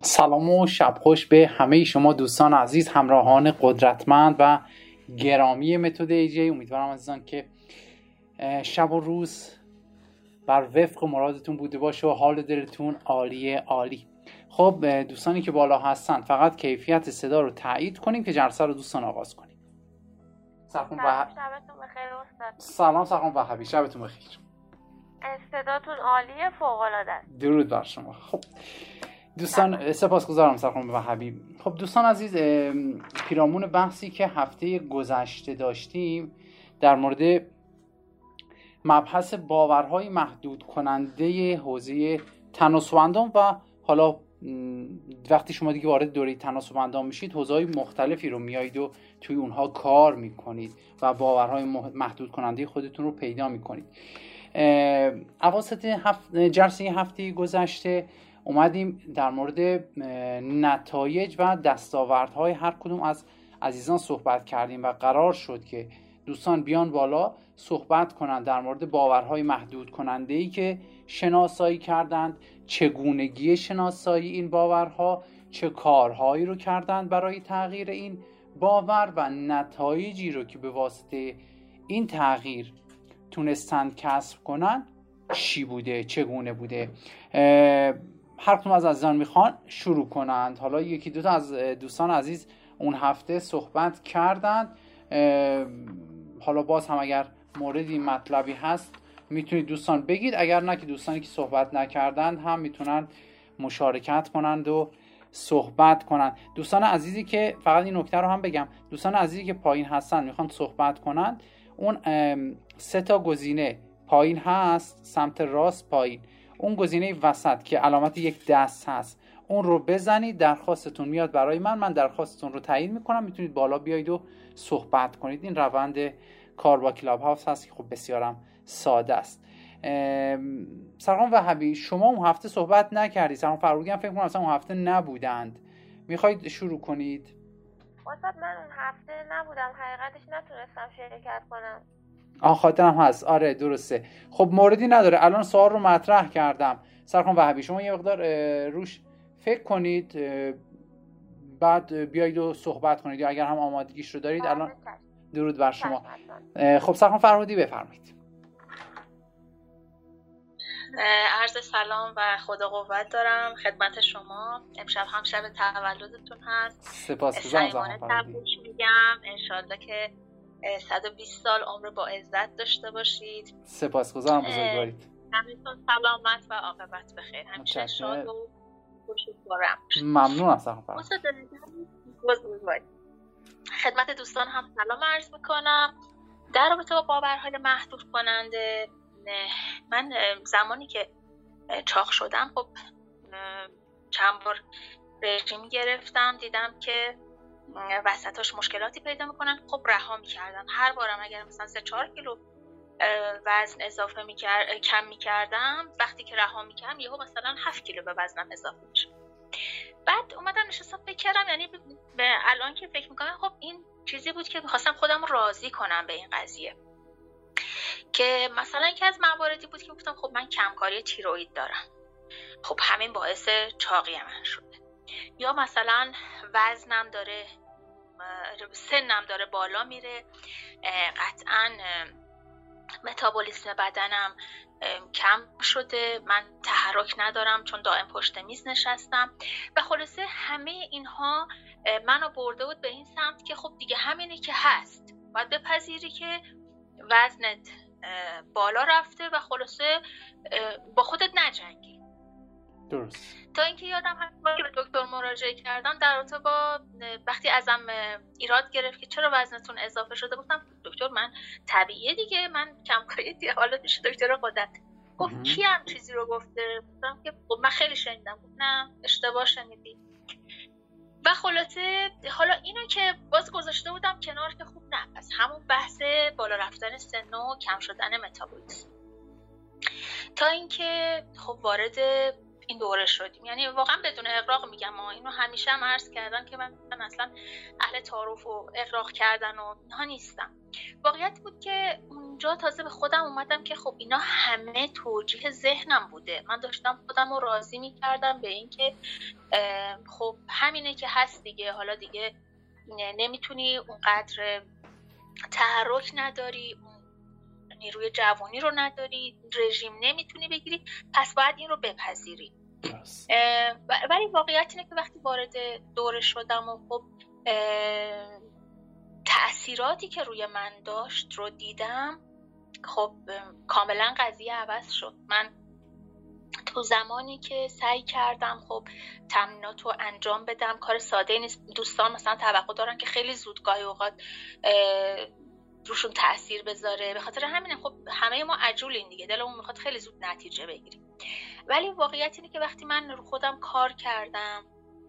سلام و شب خوش به همه شما دوستان عزیز، همراهان قدرتمند و گرامی متد ایجی. امیدوارم عزیزان که شب و روز بر وفق مرادتون بوده باشه و حال دلتون عالی. خب دوستانی که بالا هستن فقط کیفیت صدا رو تایید کنیم که جلسه رو دوستان آغاز کنیم. شبتون بخیر استاد. سلام سلام وهبی، شبتون بخیر. صداتون عالیه، فوق العاده است. درود بر شما. خب دوستان سپاسگزارم سلام وهبی. خب دوستان عزیز، پیرامون بحثی که هفته گذشته داشتیم در مورد مبحث باورهای محدود کننده حوزه تناسب و حالا وقتی شما دیگه وارد دوره تناسب میشید حوزه‌های مختلفی رو میایید و توی اونها کار میکنید و باورهای محدود کننده خودتون رو پیدا میکنید. اواسط جلسه هفته گذشته اومدیم در مورد نتایج و دستاوردهای هر کدوم از عزیزان صحبت کردیم و قرار شد که دوستان بیان بالا صحبت کنند در مورد باورهای محدود کننده‌ای که شناسایی کردند، چگونگی شناسایی این باورها، چه کارهایی رو کردند برای تغییر این باور و نتایجی رو که به واسطه این تغییر تونستند کسب کنند چی بوده، چگونه بوده. هر کدوم از عزیزان میخوان شروع کنند. حالا یکی دو تا از دوستان عزیز اون هفته صحبت کردند، حالا باز هم اگر موردی مطلبی هست میتونید دوستان بگید، اگر نه که دوستانی که صحبت نکردند هم میتونن مشارکت کنند و صحبت کنند. دوستان عزیزی که فقط این نکته رو هم بگم، دوستان عزیزی که پایین هستن میخوان صحبت کنند، اون 3 تا گزینه پایین هست، سمت راست پایین، اون گزینه وسط که علامت یک دست هست اون رو بزنید، درخواستتون میاد برای من درخواستتون رو تایید میکنم، میتونید بالا بیایید و صحبت کنید. این روند کار با کلاب هاوس هست که خب بسیارم ساده است. سلام وهبی، شما اون هفته صحبت نکردید، سلام فرودی هم فکر کنم اصلا اون هفته نبودند، میخواید شروع کنید؟ استاد من اون هفته نبودم، حقیقتش نتونستم شرکت کنم. خاطرم هست، آره درسته. خب موردی نداره، الان سوال رو مطرح کردم. سرخان وهبی شما یه مقدار روش فکر کنید، بعد بیایید و صحبت کنید، یا اگر هم آمادگیش رو دارید الان. درود بر شما. خب سرخان فرهادی بفرمایید. عرض سلام و خدا قوت دارم خدمت شما. امشب هم شب تولدتون هست. سپاسگزارم سرخان فرهادی. میگم انشالله که 120 سال عمر با عزت داشته باشید. سپاسگزارم بزرگوارید. همینطور سلامت و عاقبت بخیر، همیشه شاد و خوشبختم. ممنونم سرخان فرهادی. خدمت دوستان هم سلام عرض میکنم. در رابطه با باورهای محدود کننده، من زمانی که چاق شدم خب چند بار رژیم گرفتم، دیدم که وسطاش مشکلاتی پیدا میکنن، خب رها میکردم. هر بارم اگر مثلا 3-4 کیلو وزن اضافه کم میکردم، وقتی که رها میکردم یهو مثلا 7 کیلو به وزنم اضافه میشه. بعد اومدم نشستم فکر کردم، یعنی به الان که فکر میکنم خب این چیزی بود که میخواستم خودم راضی کنم به این قضیه، که مثلا یکی از مواردی بود که گفتم خب من کمکاری تیروئید دارم، خب همین باعث چاقی من شده، یا مثلا وزنم داره، سنم داره بالا میره، قطعاً متابولیسم بدنم کم شده، من تحرک ندارم چون دائم پشت میز نشستم و خلاصه همه اینها منو برده بود به این سمت که خب دیگه همینه که هست، باید بپذیری که وزنت بالا رفته و خلاصه با خودت نجنگی. درست. تا اینکه یادم هست که به دکتر مراجعه کردم در رابطه با وقتی ازم ایراد گرفت که چرا وزنتون اضافه شده، گفتم دکتر من طبیعیه دیگه، من کمکاری دیگه. حالا پیش دکتر خودت گفت کی هم چیزی رو گفته؟ گفتم که خب من خیلی شنیدم. گفت نه اشتباه شنیدی. و خلاصه حالا اینو که باز گذاشته بودم کنار که خوب نه، پس همون بحث بالا رفتن سن و کم شدن متابولیسم. تا اینکه خب وارد این دوره شدیم، یعنی واقعا بدون اغراق میگم، اینو همیشه هم عرض کردم که من اصلا اهل تعارف و اغراق کردن و اینها نیستم. واقعیت بود که اونجا تازه به خودم اومدم که خب اینا همه توجیه ذهنم بوده. من داشتم خودم رو راضی میکردم به این که خب همینه که هست دیگه، حالا دیگه نمیتونی اونقدر تحرک نداری، نیروی جوانی رو نداری، رژیم نمیتونی بگیری، پس باید این رو بپذیری. ولی واقعیت اینه که وقتی وارد دوره شدم و خب تأثیراتی که روی من داشت رو دیدم، خب کاملا قضیه عوض شد. من تو زمانی که سعی کردم خب تمرینات رو انجام بدم، کار ساده نیست. دوستان مثلا توقع دارن که خیلی زود گاهی اوقات روشون تأثیر بذاره، به خاطر همینه خب همه ما عجولیم دیگه، دلمون میخواد خیلی زود نتیجه بگیریم. ولی واقعیت اینه که وقتی من رو خودم کار کردم،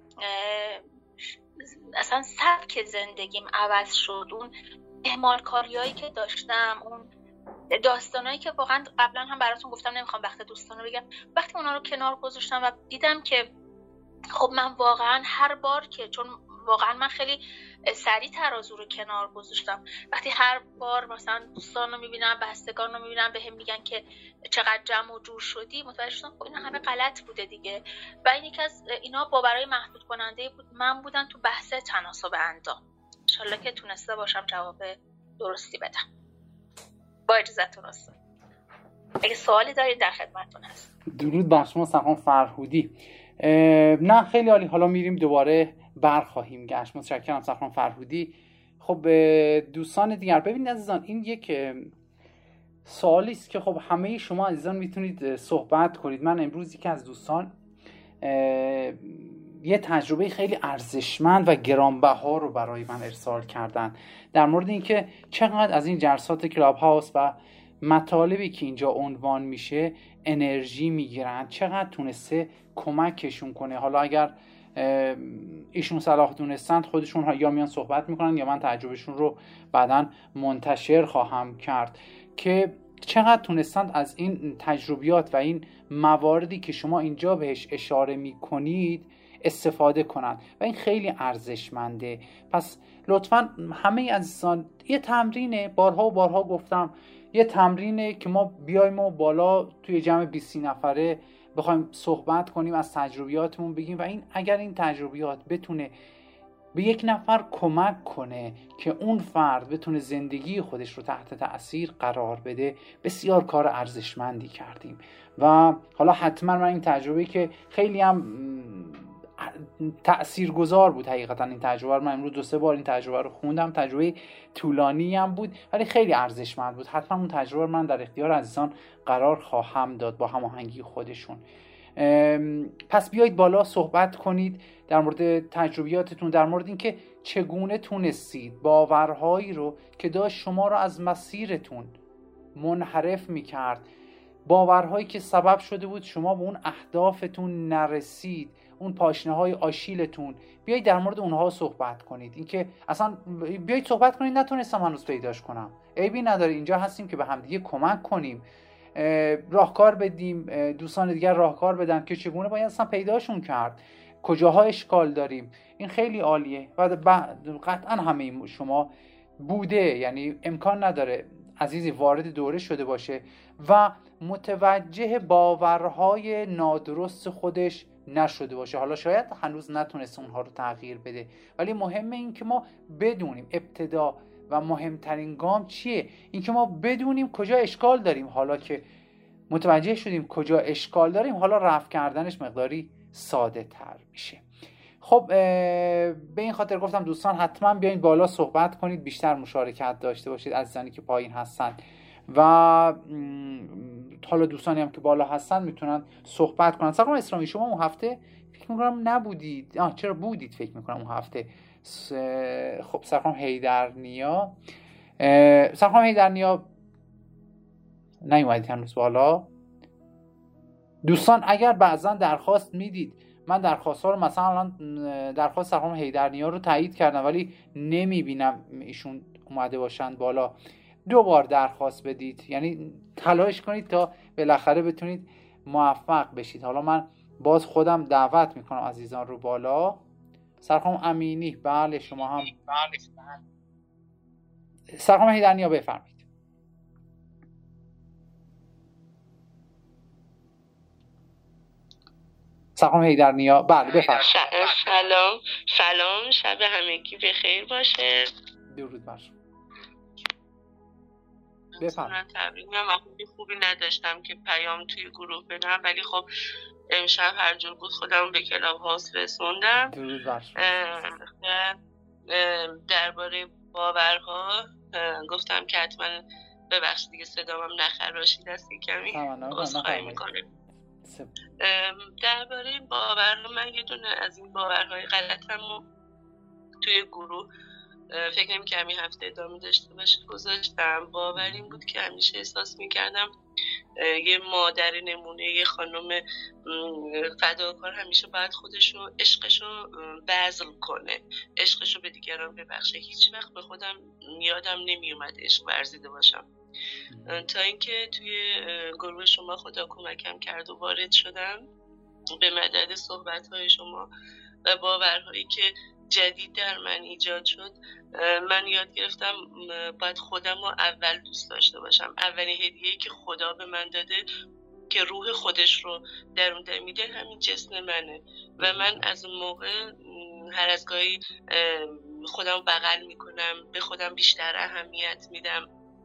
اصلا سبک زندگیم عوض شد. اون اهمال کاریایی که داشتم، اون داستانایی که واقعا قبلا هم براتون گفتم، نمیخوام وقت دوستانو بگم، وقتی اونا رو کنار گذاشتم و دیدم که خب من واقعا هر بار که، چون واقعا من خیلی سریع ترازو رو کنار گذاشتم، وقتی هر بار مثلا دوستان رو میبینم، بستگان رو میبینم، بهم میگن که چقدر جمع و جور شدی، متوجه شدم خب اینا همه غلط بوده دیگه. و این یکی از اینا باورهای محدود کننده بود من بودن تو بحث تناسب اندام. انشالله که تونسته باشم جواب درستی بدم. با اجازهتون استاد، اگه سوالی دارید در خدمتتون هست. درود بر شما سخن فرهودی. نه خیلی عالی، حالا میریم دوباره برخواهیم گشت. متشکرم سخن فرهودی. خب دوستان دیگر ببینید عزیزان، این یک سوالی است که خب همه شما عزیزان میتونید صحبت کنید. من امروز یکی از دوستان یه تجربه خیلی ارزشمند و گرانبها رو برای من ارسال کردن در مورد اینکه چقدر از این جلسات کلاب هاوس و مطالبی که اینجا عنوان میشه انرژی میگیرن، چقدر تونسته کمکشون کنه. حالا اگر ایشون صلاح دونستند خودشون یا میان صحبت میکنن یا من تجربهشون رو بعداً منتشر خواهم کرد که چقدر تونستند از این تجربیات و این مواردی که شما اینجا بهش اشاره میکنید استفاده کنن و این خیلی ارزشمنده. پس لطفاً همه عزیزان، یه تمرینه، بارها و بارها گفتم، یه تمرینه که ما بیایم و بالا توی جمع 20 نفره بخوایم صحبت کنیم، از تجربیاتمون بگیم و این اگر این تجربیات بتونه به یک نفر کمک کنه که اون فرد بتونه زندگی خودش رو تحت تأثیر قرار بده، بسیار کار ارزشمندی کردیم. و حالا حتما من این تجربه که خیلی هم تأثیرگذار بود، حقیقتا این تجربه من امروز 2-3 بار این تجربه رو خوندم، تجربه طولانی هم بود ولی خیلی ارزشمند بود. حتما اون تجربه من در اختیار عزیزان قرار خواهم داد با هماهنگی خودشون. پس بیایید بالا صحبت کنید در مورد تجربیاتتون، در مورد اینکه چگونه تونستید باورهایی رو که داشت شما رو از مسیرتون منحرف میکرد، باورهایی که سبب شده بود شما به اون اهدافتون نرسید، اون پاشنه‌های آشیلتون، بیایید در مورد اونها صحبت کنید. اینکه اصلا بیایید صحبت کنید نتونستم هنوز پیداش کنم، عیبی نداره، اینجا هستیم که به همدیگه کمک کنیم، راهکار بدیم، دوستان دیگر راهکار بدن که چگونه باید اصلا پیداشون کرد، کجاها اشکال داریم. این خیلی عالیه و قطعا همه شما بوده، یعنی امکان نداره عزیزی وارد دوره شده باشه و متوجه باورهای نادرست خودش نشده باشه. حالا شاید هنوز نتونسته اونها رو تغییر بده، ولی مهمه این که ما بدونیم ابتدا و مهمترین گام چیه، این که ما بدونیم کجا اشکال داریم. حالا که متوجه شدیم کجا اشکال داریم، حالا رفع کردنش مقداری ساده تر میشه. خب به این خاطر گفتم دوستان حتما بیاین بالا صحبت کنید، بیشتر مشارکت داشته باشید عزیزانی که پایین هستن و حالا دوستانی هم که بالا هستن میتونن صحبت کنن. سلام اسلامی، شما اون هفته فکر میکنم نبودید، چرا بودید فکر میکنم اون هفته. خب سلام حیدرنیا، سلام حیدرنیا نیومدید هنوز بالا. دوستان اگر بعضا درخواست میدید، من درخواست ها رو مثلا الان درخواست سلام حیدرنیا رو تایید کردم ولی نمیبینم ایشون اومده باشن بالا. 2 بار درخواست بدید، یعنی تلاش کنید تا بالاخره بتونید موفق بشید. حالا من باز خودم دعوت میکنم عزیزان رو بالا. سرخانم امینی، بله شما هم. سرخانم حیدرنیا بفرمایید. سلام حیدرنیا. بله بفرمایید. سلام، شب همگی بخیر باشه. درود بر شما. بفرمایید. من وقتی خوبی نداشتم که پیام توی گروه بدم، ولی خب امشب هر جور بود خودم به کلاب هاوس رسوندم. درود بر شما. درباره باورها گفتم که حتما ببخشید دیگه صدامم نخراشید است کمی عذرخواهی میکنم. درباره باورها من یه دونه از این باورهای غلطم توی گروه فکر نمی که همین هفته ادامه داشته باشه گذاشتم. باور این بود که همیشه احساس میکردم یه مادر نمونه، یه خانم فداکار همیشه باید خودشو عشقشو بذل کنه، عشقشو به دیگران ببخشه. هیچ وقت به خودم یادم نمیومد عشق ورزیده باشم، تا اینکه توی گروه شما خدا کمکم کرد و وارد شدم به مدد صحبت‌های شما و باورهایی که جدید در من ایجاد شد. من یاد گرفتم باید خودم رو اول دوست داشته باشم. اولین هدیه‌ای که خدا به من داده که روح خودش رو درون میده همین جسم منه و من از اون موقع هر از گاهی خودم بغل میکنم، به خودم بیشتر اهمیت میدم.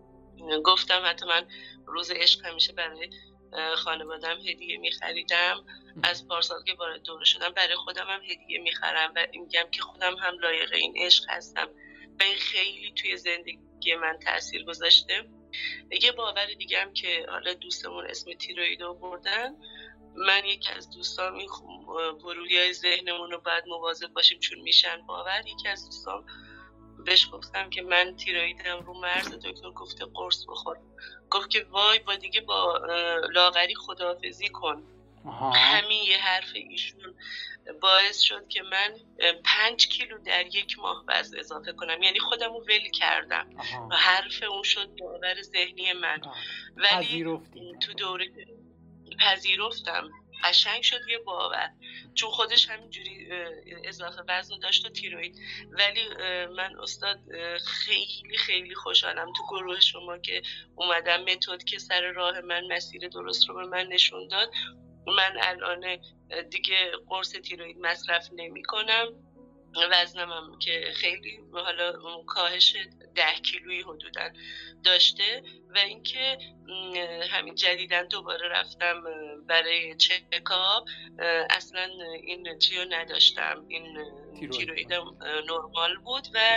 گفتم حتی من روز عشق همیشه برای خانوادم هدیه میخریدم. از پارسال که وارد دوره شدم برای خودم هم هدیه میخرم و میگم که خودم هم لایق این عشق هستم و این خیلی توی زندگی من تأثیر گذاشته. یه باور دیگه هم که حالا دوستمون اسم تیروئید آوردن، من یکی از دوستام این ورودی‌های ذهنمون رو باید مواظب باشیم چون میشن باور. یکی از دوستام بهش گفتم که من تیروئیدم رو مرز، دکتر گفته قرص بخور. گفت که وای با دیگه با لاغری خداحافظی کن. همین یه حرف ایشون باعث شد که من 5 کیلو در 1 ماه وزن اضافه کنم، یعنی خودم رو ول کردم. حرف اون شد باور ذهنی من. ولی تو دوره پذیرفتم، قشنگ شد یه باور، چون خودش همینجوری اضافه وزن داشت و تیروئید. ولی من استاد خیلی خیلی خوشحالم تو گروه شما که اومدم، متد که سر راه من مسیر درست رو به من نشون داد. من الان دیگه قرص تیروئید مصرف نمی کنم. وزنم هم که خیلی حالا کاهش 10 کیلویی حدوداً داشته و اینکه همین جدیداً دوباره رفتم برای چکاپ، اصلا این چیو نداشتم، این تیروئیدم نرمال بود و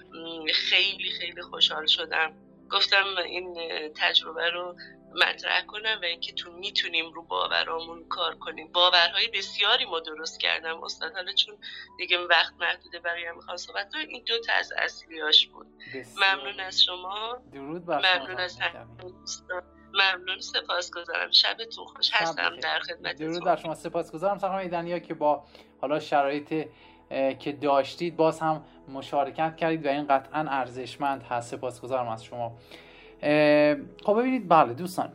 خیلی خیلی خوشحال شدم. گفتم این تجربه رو مطرح کنم و اینکه میتونیم رو باورامون کار کنیم. باورهای بسیاری ما درست کردم استاد، حالا چون دیگه وقت محدوده بقیه میخوام صحبت کنم، این 2 تا از اصلیاش بود. ممنون از شما، ممنون از دوستان، ممنون، سپاسگزارم. شبتون خوش. هستم در خدمتتون. درود بر شما. سپاسگزارم خانم حیدرنیا که با حالا شرایط که داشتید باز هم مشارکت کردید و این قطعا ارزشمند هست. سپاسگزارم از شما. خب ببینید، بله دوستان،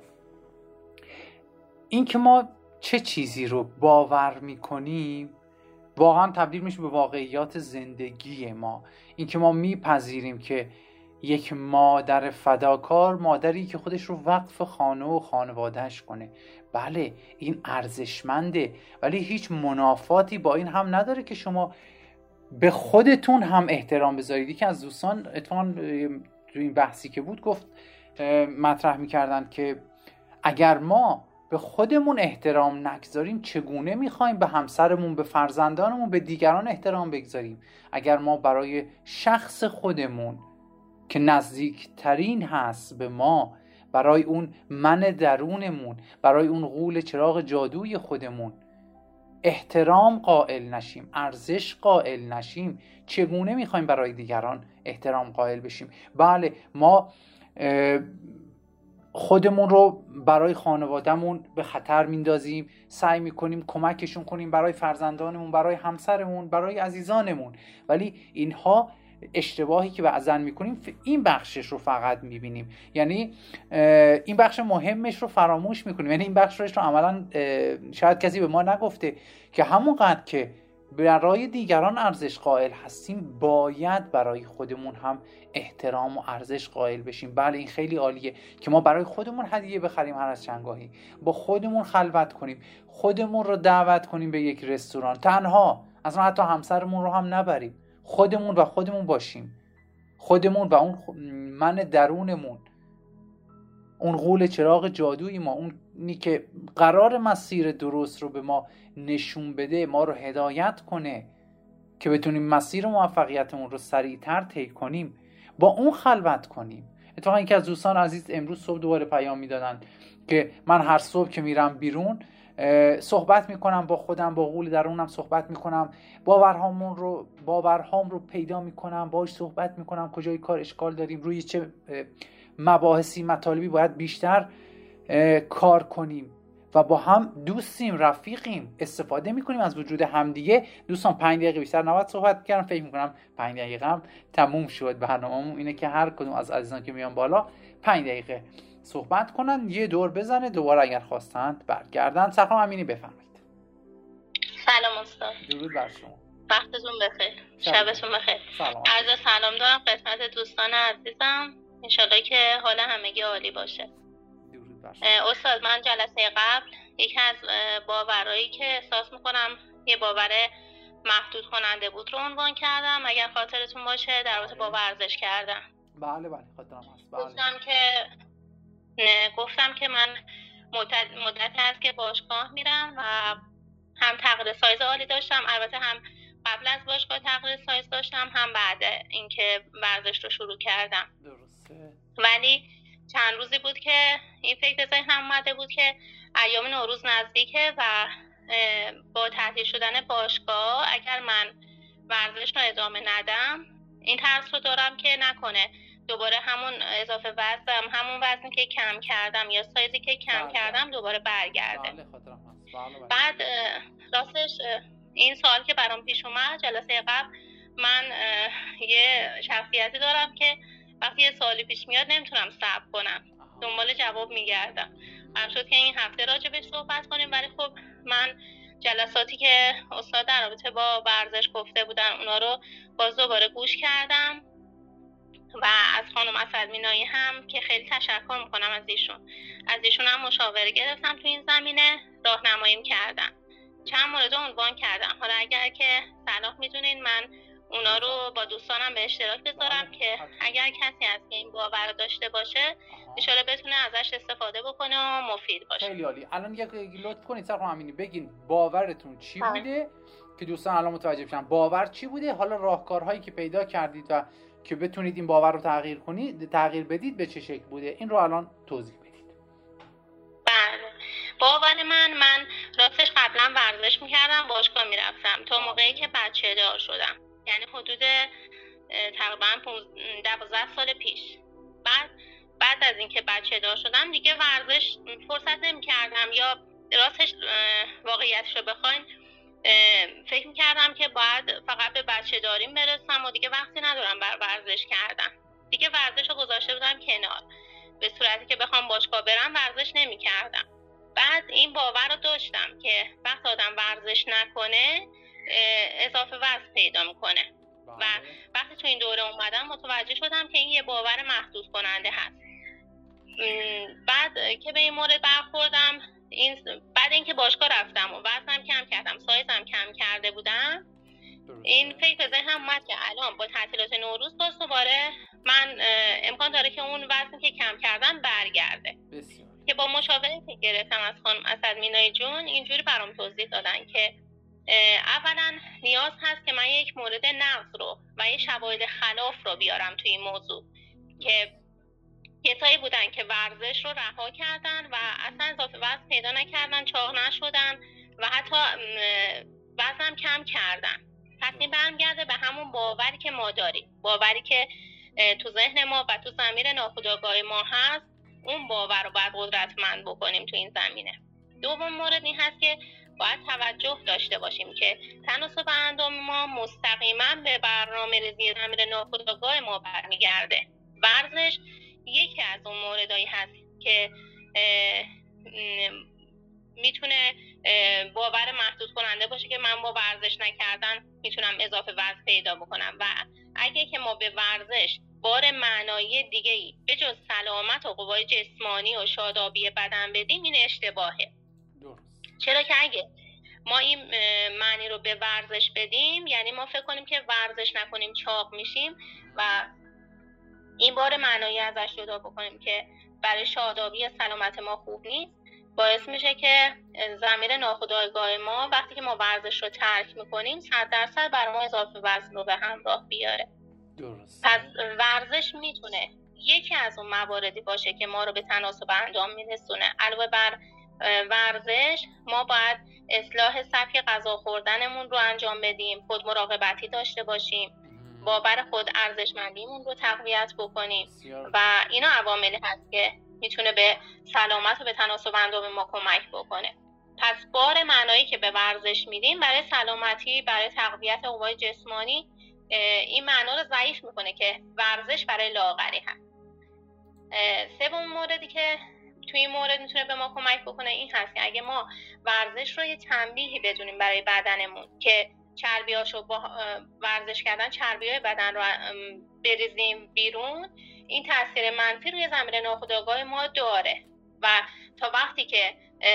این که ما چه چیزی رو باور میکنیم واقعا تبدیل میشه به واقعیات زندگی ما. این که ما میپذیریم که یک مادر فداکار، مادری که خودش رو وقف خانه و خانوادهش کنه، بله این ارزشمنده، ولی هیچ منافاتی با این هم نداره که شما به خودتون هم احترام بذارید. یکی از دوستان اتفاقا تو این بحثی که بود گفت، مطرح میکردن که اگر ما به خودمون احترام نگذاریم چگونه میخوایم به همسرمون، به فرزندانمون، به دیگران احترام بگذاریم؟ اگر ما برای شخص خودمون که نزدیکترین هست به ما، برای اون من درونمون، برای اون غول چراغ جادوی خودمون احترام قائل نشیم، ارزش قائل نشیم، چگونه میخوایم برای دیگران احترام قائل بشیم؟ بله ما خودمون رو برای خانوادهمون به خطر میندازیم، سعی میکنیم کمکشون کنیم، برای فرزندانمون، برای همسرمون، برای عزیزانمون، ولی اینها اشتباهی که بعضن میکنیم این بخشش رو فقط میبینیم، یعنی این بخش مهمش رو فراموش میکنیم. یعنی این بخشش رو عملا شاید کسی به ما نگفته که همونقدر که برای دیگران ارزش قائل هستیم، باید برای خودمون هم احترام و ارزش قائل بشیم. بله این خیلی عالیه که ما برای خودمون هدیه بخریم، هر از چندگاهی با خودمون خلوت کنیم، خودمون رو دعوت کنیم به یک رستوران تنها، اصلا حتی همسرمون رو هم نبریم، خودمون و خودمون باشیم، خودمون و اون من درونمون، اون غول چراغ جادویی ما، اونی که قرار مسیر درست رو به ما نشون بده، ما رو هدایت کنه که بتونیم مسیر موفقیتمون رو سریعتر طی کنیم، با اون خلوت کنیم. اتفاقا یکی از دوستان عزیز امروز صبح دوباره پیام میدادن که من هر صبح که میرم بیرون صحبت میکنم با خودم، با غول درونم صحبت میکنم، باورهام رو پیدا میکنم، باهاش صحبت میکنم کجای کار اشکال داریم، روی چه مباحثی مطالبی باید بیشتر کار کنیم و با هم دوستیم، رفیقیم، استفاده میکنیم از وجود همدیگه. دوستان 5 دقیقه بیشتر نباید صحبت کردم، فکر میکنم 5 دقیقه هم تموم شد. برنامه‌مون اینه که هر کدوم از عزیزان که میان بالا 5 دقیقه صحبت کنن، یه دور بزنه، دوباره اگر خواستند برگردن. سلام امینی بفرمایید. سلام استاد. درود بر شما. وقتتون بخیر. شبتون بخیر. عرض سلام دارم خدمت دوستان عزیزم. انشالله که حال همگی عالی باشه. استاد من جلسه قبل یکی از باورایی که احساس میکنم یه باور محدود کننده بود رو عنوان کردم، اگر خاطرتون باشه، در رابطه با ورزش کردن. بله خاطرم هست. گفتم که من مدت هست که باشگاه میرم و هم تغییر سایز عالی داشتم، البته هم قبل از باشگاه تغییر سایز داشتم، هم بعد اینکه ورزش رو شروع کردم. درسته. ولی چند روزی بود که این فکر ذهنم اومده بود که ایام نوروز نزدیکه و با تعطیل شدن باشگاه اگر من ورزش رو ادامه ندم، این ترس رو دارم که نکنه دوباره همون اضافه وزنم، همون وزنی که کم کردم یا سایزی که کم کردم دوباره برگرده. بعد راستش این سوال که برام پیش اومد جلسه قبل، من یه شخصیتی دارم که وقتی یه سوالی پیش میاد نمیتونم صبر کنم، دنبال جواب میگردم. قرار شد که این هفته راجبش صحبت کنیم، ولی خب من جلساتی که استاد در رابطه با ورزش گفته بودن اونا رو باز دوباره گوش کردم و از خانم اسدمینایی هم که خیلی تشکر میکنم از ایشون هم مشاوره گرفتم تو این زمینه، راهنماییم کردن، چند مورد عنوان کردم. حالا اگر که صلاح میدونین من اونا رو با دوستانم به اشتراک بذارم که اگر کسی هست که این باور داشته باشه انشالله بتونه ازش استفاده بکنه و مفید باشه. خیلی عالی. الان یک لطف کنید سرخانم امینی بگین باورتون چی بوده که دوستان الان متوجه بشن باور چی بوده، حالا راهکارهایی که پیدا کردید و که بتونید این باور رو تغییر بدید به چه شکل بوده، این رو الان توضیح بدید. بله. باور من راستش قبلا ورزش میکردم، باشگاه میرفتم تا موقعی که بچه دار شدم، یعنی حدود تقریبا 12 سال پیش. بعد از اینکه بچه دار شدم دیگه ورزش فرصت نمی‌کردم، یا راستش واقعیتش رو بخواین فکر می‌کردم که باید فقط به بچه داریم برسم و دیگه وقتی ندارم بر ورزش کردن. دیگه ورزش رو گذاشته بودم کنار، به صورتی که بخوام باشگاه برم ورزش نمی‌کردم. بعد این باور رو داشتم که وقتی آدم ورزش نکنه اضافه وزن پیدا میکنه و وقتی تو این دوره اومدم متوجه شدم که این یه باور محدود کننده هست. بعد که به این مورد برخوردم، بعد اینکه باشگاه رفتم و وزنم کم کردم، سایزم کم کرده بودم، این فکر ذهنم اومد که الان با تعطیلات نوروز باز دوباره من امکان داره که اون وزنی که کم کردم برگرده. که با مشاوره که گرفتم از خانم اسدمینایی جون اینجوری برام توضیح دادن که اولا نیاز هست که من یک مورد نقض رو و یک شواهد خلاف رو بیارم توی این موضوع، که کسایی بودن که ورزش رو رها کردن و اصلا اضافه وزن پیدا نکردن، چاق نشدن و حتی وزنم کم کردن. پس این برمیگرده به همون باوری که ما داریم، باوری که تو ذهن ما و تو ضمیر ناخودآگاه ما هست، اون باور رو باید قدرتمند بکنیم تو این زمینه. دوم مورد این هست که باید توجه داشته باشیم که تناسب اندام ما مستقیما به برنامه‌ریزی ضمیر ناخودآگاه ما برمیگرده. ورزش یکی از اون موردایی هست که میتونه باور محدود کننده باشه که من با ورزش نکردن میتونم اضافه وزن پیدا بکنم. و اگه که ما به ورزش بار معنایی دیگه‌ای به جز سلامت و قوای جسمانی و شادابی بدن بدیم، این اشتباهه. چرا که اگه ما این معنی رو به ورزش بدیم، یعنی ما فکر کنیم که ورزش نکنیم چاق میشیم و این بار معنایی ازش جدا بکنیم که برای شادابی سلامت ما خوب نیست، باعث میشه که ضمیر ناخودآگاه ما وقتی که ما ورزش رو ترک میکنیم 100% برای ما اضافه وزن رو به همراه بیاره. درست. پس ورزش میتونه یکی از اون مواردی باشه که ما رو به تناسب انجام میرسونه. علاوه بر ورزش ما باید اصلاح سبک غذا خوردنمون رو انجام بدیم، خود مراقبتی داشته باشیم، باور خود ارزشمندیمون رو تقویت بکنیم و اینا عواملی هست که میتونه به سلامت و به تناسب اندام ما کمک بکنه. پس بار معنایی که به ورزش میدیم برای سلامتی، برای تقویت قوای جسمانی، این معنا رو ضعیف میکنه که ورزش برای لاغری هست. سوم موردی که توی این مورد میتونه به ما کمک بکنه این هست که اگه ما ورزش رو یه تنبیهی بدونیم برای بدنمون که چربیاشو با ورزش کردن چربیای بدن رو بریزیم بیرون، این تاثیر منفی روی ضمیر ناخودآگاه ما داره و تا وقتی که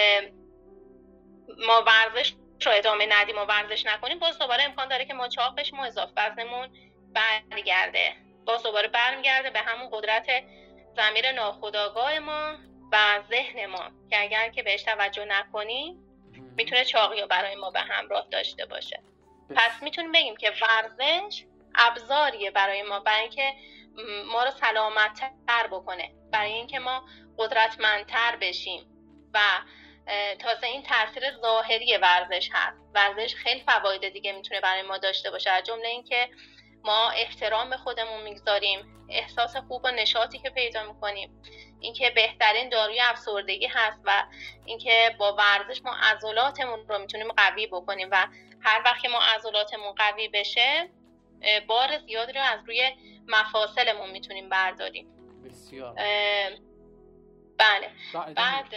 ما ورزش رو ادامه ندیم و ورزش نکنیم، باز دوباره امکان داره که ما چاق بشیم و اضافه وزنمون برگرده، باز دوباره برمیگرده به همون قدرت ضمیر ناخودآگاه ما و ذهن ما که اگر که بهش توجه نکنیم میتونه چاقی رو برای ما به همراه داشته باشه. پس میتونیم بگیم که ورزش ابزاریه برای ما، برای اینکه ما رو سلامت‌تر بکنه، برای اینکه ما قدرتمندتر بشیم و تازه این تاثیر ظاهری ورزش هست. ورزش خیلی فواید دیگه میتونه برای ما داشته باشه، از جمله اینکه ما احترام به خودمون میگذاریم، احساس خوب و نشاطی که پیدا میکنیم، اینکه بهترین داروی افسردگی هست و اینکه با ورزش ما عضلاتمون رو میتونیم قوی بکنیم و هر وقت که ما عضلاتمون قوی بشه بار زیادی رو از روی مفاصلمون میتونیم برداریم. بسیار. بله. بعد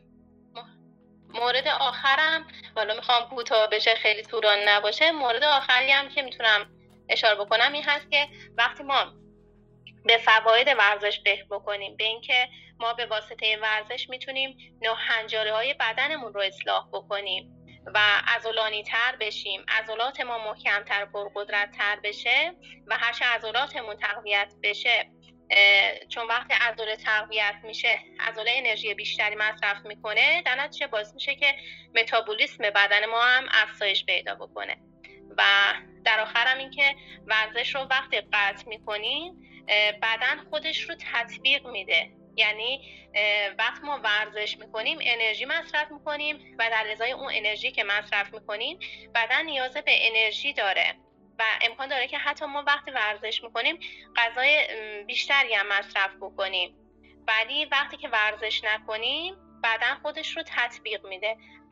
مورد آخرم، والا میخوام کوتاه بشه خیلی طولانی نباشه، مورد آخری هم که میتونم اشاره بکنم این هست که وقتی ما به فواید ورزش فکر بکنیم، به اینکه ما به واسطه ورزش میتونیم ناهنجاری‌های بدنمون رو اصلاح بکنیم و عضلانی تر بشیم، عضلات ما محکم‌تر و پرقدرت‌تر بشه و هرچه عضلاتمون تقویت بشه، چون وقتی عضله تقویت میشه عضله انرژی بیشتری مصرف میکنه، در نتیجه باعث میشه که متابولیسم بدن ما هم افزایش پیدا بکنه. و در آخرم این که ورزش رو وقتی قطع میکنیم بدن خودش رو تطبیق میده، یعنی وقتی ما ورزش میکنیم انرژی مصرف میکنیم و در ازای اون انرژی که مصرف میکنیم بدن نیاز به انرژی داره و امکان داره که حتی ما وقتی ورزش میکنیم غذای بیشتری هم مصرف بکنیم، ولی وقتی که ورزش نکنیم بدن خودش رو تطبیق میده و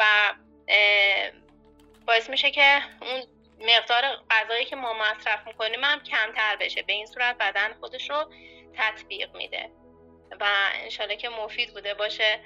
باعث میشه که اون مقدار غذایی که ما مصرف میکنیم هم کمتر بشه. به این صورت بدن خودش رو تطبیق میده و انشالله که مفید بوده باشه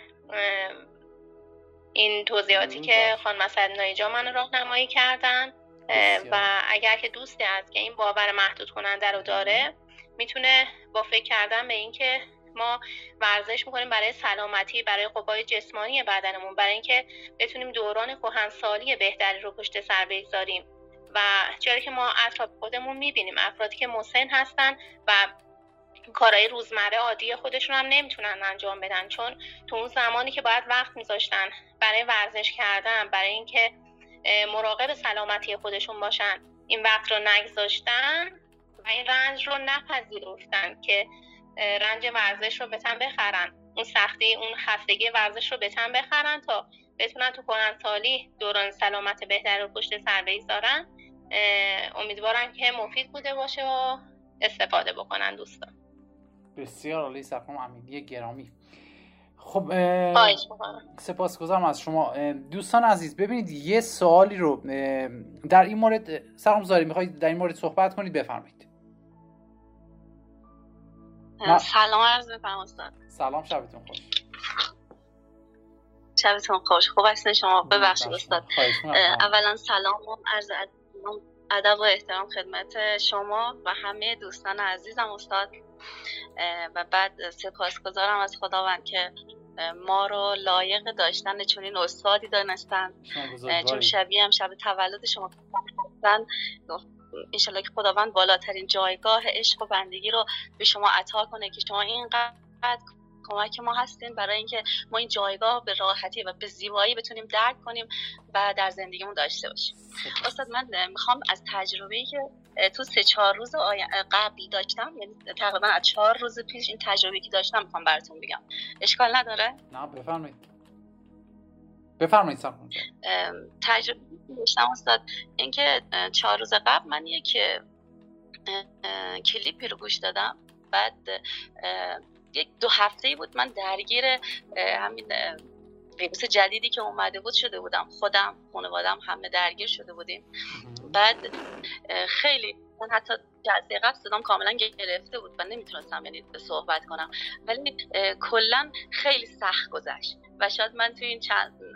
این توضیحاتی که خانم اسدنایی جان من راهنمایی کردن. و اگر که دوستی هست که این باور محدود کننده رو داره، میتونه با فکر کردن به این که ما ورزش میکنیم برای سلامتی، برای قوای جسمانی بدنمون، برای اینکه بتونیم دوران کهنسالی بهتری رو پشت سر بگذاریم و چرا که ما اطراف خودمون میبینیم افرادی که مسن هستن و کارهای روزمره عادی خودشون هم نمیتونن انجام بدن، چون تو اون زمانی که باید وقت میذاشتن برای ورزش کردن، برای اینکه مراقب سلامتی خودشون باشن، این وقت رو نگذاشتن و این رنج رو نپذیرفتن که رنج ورزش رو به تن بخرن، اون سختی، اون خستگی ورزش رو به تن بخرن تا بتونن تو کهنسالی دوران سلامت بهتری رو پشت سر بگذارن. امیدوارم که مفید بوده باشه و استفاده بکنن دوستان. بسیار عالی سرخانم امیدی گرامی. خب سپاسگزارم از شما. دوستان عزیز ببینید یه سوالی رو در این مورد سرخانم زاری میخواید در این مورد صحبت کنید، بفرمایید. سلام عرض می‌کنم استاد. سلام، شبتون خوش. شبتون خوش. خوب هستین شما؟ ببخشید استاد. اولا سلام و عرض ادب و احترام خدمت شما و همه دوستان عزیزم استاد، و بعد سپاسگزارم از خداوند که ما رو لایق داشتن چنین استادی دانستن، چون شبیه هم شب تولد شما هستن. انشالله که خداوند بالاترین جایگاه عشق و بندگی رو به شما عطا کنه که شما اینقدر کمک ما هستین برای اینکه ما این جایگاه به راحتی و به زیبایی بتونیم درک کنیم و در زندگیمون داشته باشیم. استاد من میخوام از تجربه‌ای که تو 3-4 روز قبل داشتم، یعنی تقریبا از 4 روز پیش این تجربه‌ای که داشتم میخوام براتون بگم. اشکال نداره؟ نه بفرمایید سلام. تجربه داشتم استاد این که 4 روز قبل من یک کلیپی رو گوش دادم، بعد 1-2 هفته‌ای بود من درگیر همین ویروس جدیدی که اومده بود شده بودم، خودم خانوادم همه درگیر شده بودیم. بعد خیلی من حتی جلسه قبل صدام کاملا گرفته بود و نمیتونستم یعنی صحبت کنم، ولی کلا خیلی سخت گذشت و شاید من توی این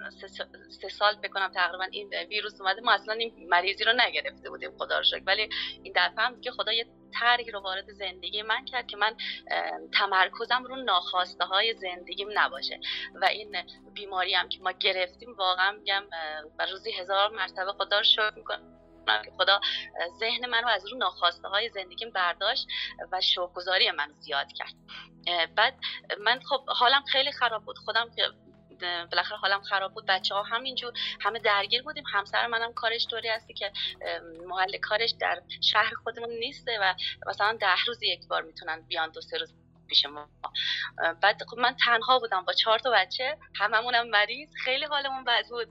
3 سال بکنم تقریبا این ویروس اومده، ما اصلا این مریضی رو نگرفته بودیم خدا رو شکر، ولی این دفعه هم که خدا یه طرحی رو وارد زندگی من کرد که من تمرکزم رو ناخواسته های زندگیم نباشه و این بیماری هم که ما گرفتیم واقعا میگم و روزی 1000 مرتبه خدا رو شکر میکنم که خدا ذهن من رو از رو ناخواسته های زندگیم برداشت و شکرگزاری من رو زیاد کرد. بعد من خب حالم خیلی خراب بود، خودم که بالاخره حالم خراب بود، بچه‌ها همینجور همه درگیر بودیم. همسر منم کارش طوری هستی که محل کارش در شهر خودمون نیسته و مثلا 10 روز یک بار میتونن بیان 2-3 روز پیش ما. بعد خب من تنها بودم با 4 تا بچه، هممونم مریض، خیلی حالمون بد بود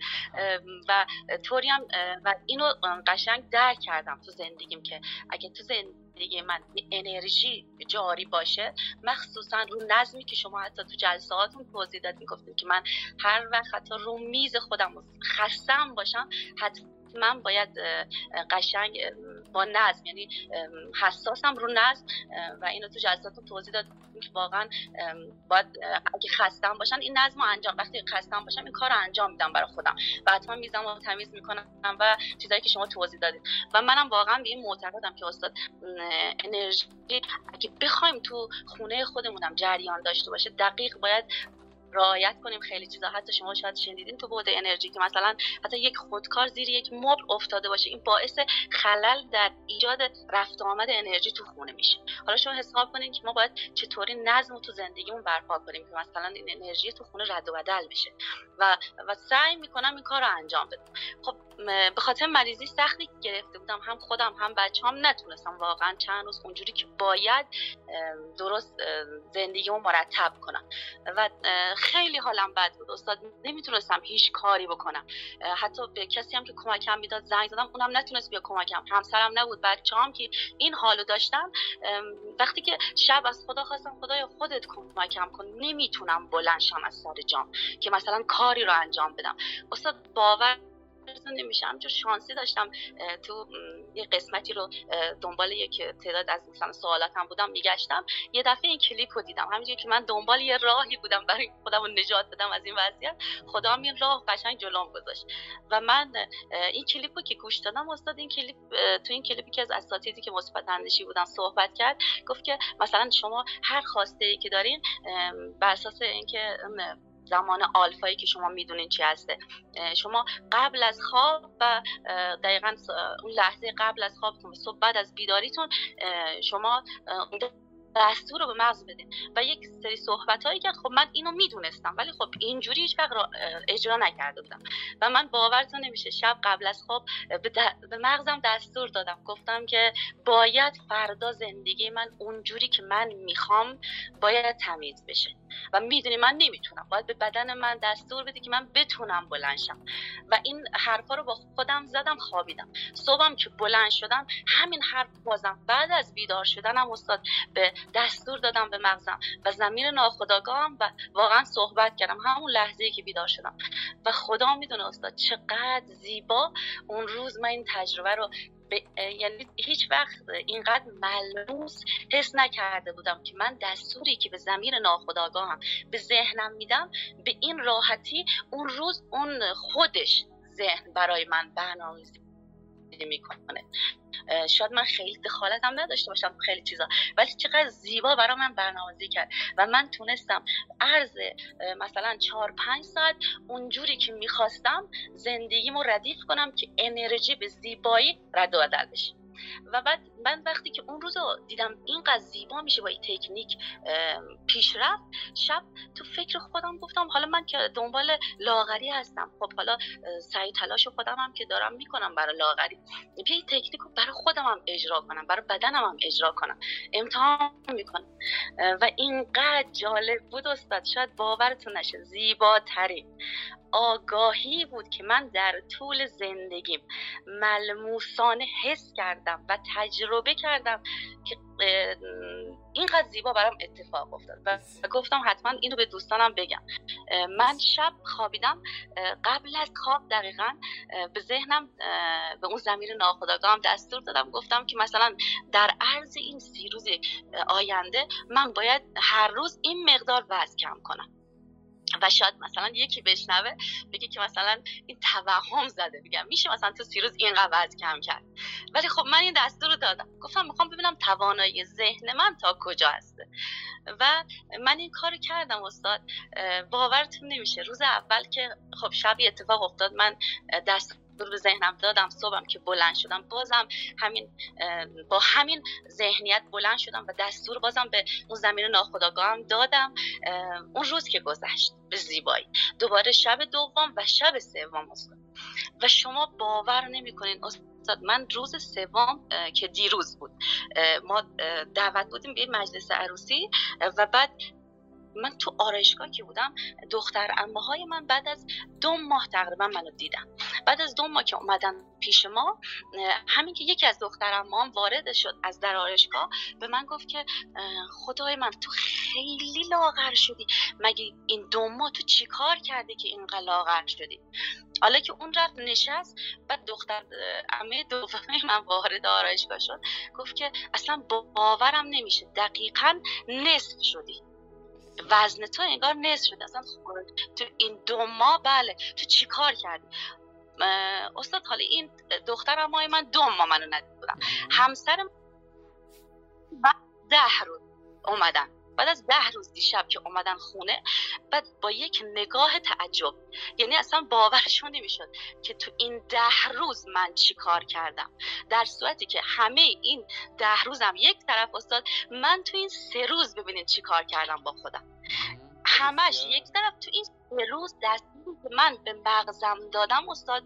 و طوری هم و اینو قشنگ درک کردم تو زندگیم که اگه تو زندگی من انرژی جاری باشه، مخصوصا رو نظمی که شما حتی تو جلساتون توضیح دادین، گفتین که من هر وقت حتی رو میز خودم خستم باشم من باید قشنگ با نظم، یعنی حساسم رو نظم و اینو تو جلساتون توضیح دادم که واقعا باید اگه خستم باشم این نظم رو انجام، وقتی خستم باشم این کار رو انجام میدم برای خودم و حتما میزم رو تمیز میکنم و چیزایی که شما توضیح دادید. و منم واقعا به این معتقدم که استاد انرژی اگه بخوایم تو خونه خودمونم جریان داشته باشه دقیق باید رعایت کنیم خیلی چیزا. حتی شما شاید شنیدین تو بعد انرژی که مثلا حتی یک خودکار زیر یک مبل افتاده باشه این باعث خلل در ایجاد رفت آمد انرژی تو خونه میشه. حالا شما حساب کنین که ما باید چطوری نظم تو زندگیمون برپا کنیم که مثلا این انرژی تو خونه رد و بدل بشه و سعی میکنم این کار رو انجام بدم. خب به خاطر مریضی سختی گرفته بودم، هم خودم هم بچه‌ام نتونستم واقعا چند روز اونجوری که باید درست زندگیمو مرتب کنم و خیلی حالم بد بود استاد، نمیتونستم هیچ کاری بکنم. حتی به کسی هم که کمکم میداد زنگ زدم اونم نتونست بیا کمکم، همسرم نبود، بچه‌ام که این حالو داشتن. وقتی که شب از خدا خواستم خدایا خودت کمکم کن، نمیتونم بلند شم از سر جام که مثلا کاری رو انجام بدم. استاد باور نمیشم چون شانسی داشتم تو یه قسمتی رو دنبال یک تعداد از مثلا سوالاتم بودم میگشتم، یه دفعه این کلیپ رو دیدم، همینجوری که من دنبال یه راهی بودم برای خودم رو نجات بدم از این وضعیت، خدا هم این راه قشنگ جلوم گذاشت و من این کلیپ رو که گوش دادم استاد این کلیپ تو این کلیپی که از اساتیدی که مثبت اندیشی بودن صحبت کرد، گفت که مثلا شما هر خواسته ای که دارین بر اساس اینکه زمان آلفایی که شما میدونین چی هسته، شما قبل از خواب و دقیقاً اون لحظه قبل از خوابتون صبح بعد از بیداریتون شما دستور رو به مغز بدین و یک سری صحبتایی کرد. خب من اینو میدونستم ولی خب اینجوری هیچ وقت اجرا نکرده بودم و من باورتون نمیشه شب قبل از خواب به مغزم دستور دادم، گفتم که باید فردا زندگی من اونجوری که من میخوام باید تمیز بشه و میدونی من نمیتونم، باید به بدن من دستور بدی که من بتونم بلند شم و این حرفا رو با خودم زدم، خوابیدم. صبحم که بلند شدم همین حرف بازم بعد از بیدار شدنم استاد به دستور دادم به مغزم و ضمیر ناخودآگاهم و واقعا صحبت کردم همون لحظه‌ای که بیدار شدم و خدا میدونه استاد چقدر زیبا اون روز من این تجربه رو یعنی هیچ وقت اینقدر ملموس حس نکرده بودم که من دستوری که به ضمیر ناخودآگاهم به ذهنم میدم به این راحتی اون روز اون خودش ذهن برای من برنامه‌ریزی میکنه. شاید من خیلی دخالت هم نداشته باشم خیلی چیزا، ولی چقدر زیبا برای من برنامه‌ریزی کرد و من تونستم عرض مثلا 4-5 ساعت اونجوری که میخواستم زندگیمو ردیف کنم که انرژی به زیبایی رد و بدل بشه. و بعد من وقتی که اون روزو دیدم اینقدر زیبا میشه با این تکنیک پیش رفت، شب تو فکر خودم گفتم حالا من که دنبال لاغری هستم، خب حالا سعی تلاش خودم هم که دارم میکنم برای لاغری، بیا این تکنیک رو برای خودم هم اجرا کنم، برای بدنم هم اجرا کنم، امتحان میکنم. و اینقدر جالب بود استاد، شاید باورتون نشه، زیباترین آگاهی بود که من در طول زندگیم ملموسانه حس کردم و تجربه کردم که اینقدر زیبا برام اتفاق افتاد و گفتم حتما اینو به دوستانم بگم. من شب خوابیدم، قبل از خواب دقیقاً به ذهنم، به اون ضمیر ناخودآگاهم دستور دادم، گفتم که مثلا در عرض این 30 روز آینده من باید هر روز این مقدار وزن کم کنم. و شاید مثلا یکی بشنوه بگه که مثلا این توهم زده، میگم میشه مثلا تو 30 روز اینقدر وزن کم کرد، ولی خب من این دستور رو دادم، گفتم میخوام ببینم توانایی ذهن من تا کجا هسته و من این کارو کردم استاد. باورتون نمیشه روز اول که خب شبی اتفاق افتاد، من دستور به ذهنم دادم، صبحم که بلند شدم بازم با همین ذهنیت بلند شدم و دستور بازم به اون ضمیر ناخودآگاهم دادم. اون روز که گذشت به زیبایی، دوباره شب دوم و شب سوم استاد، و شما باور نمی‌کنین استاد، من روز سوم که دیروز بود ما دعوت بودیم به مجلس عروسی و بعد من تو آرایشگاه که بودم، دختر عمه‌های من بعد از 2 ماه تقریبا منو دیدن. بعد از 2 ماه که اومدن پیش ما، همین که یکی از دختر عمه‌هام وارد شد از در آرایشگاه، به من گفت که خدای من تو خیلی لاغر شدی، مگه این 2 ماه تو چی کار کردی که اینقدر لاغر شدی؟ حالا که اون رفت نشست، بعد دختر عمه دومی من وارد آرایشگاه شد، گفت که اصلا باورم نمیشه دقیقاً نصف شدی، وزن تو انگار نصف شده، اصلا تو این 2 ماه بله تو چی کار کردی؟ استاد حالا این دخترم مای من 2 ماه منو ندید بودم، همسرم بعد 10 روز اومدن، بعد از 10 روز دیشب که اومدن خونه، بعد با یک نگاه تعجب، یعنی اصلا باورشون نمیشد که تو این 10 روز من چی کار کردم، در صورتی که همه این 10 روزم یک طرف استاد، من تو این 3 روز ببینید چی کار کردم با خودم، همش یک طرف. تو این 3 روز دستوری که من به مغزم دادم استاد،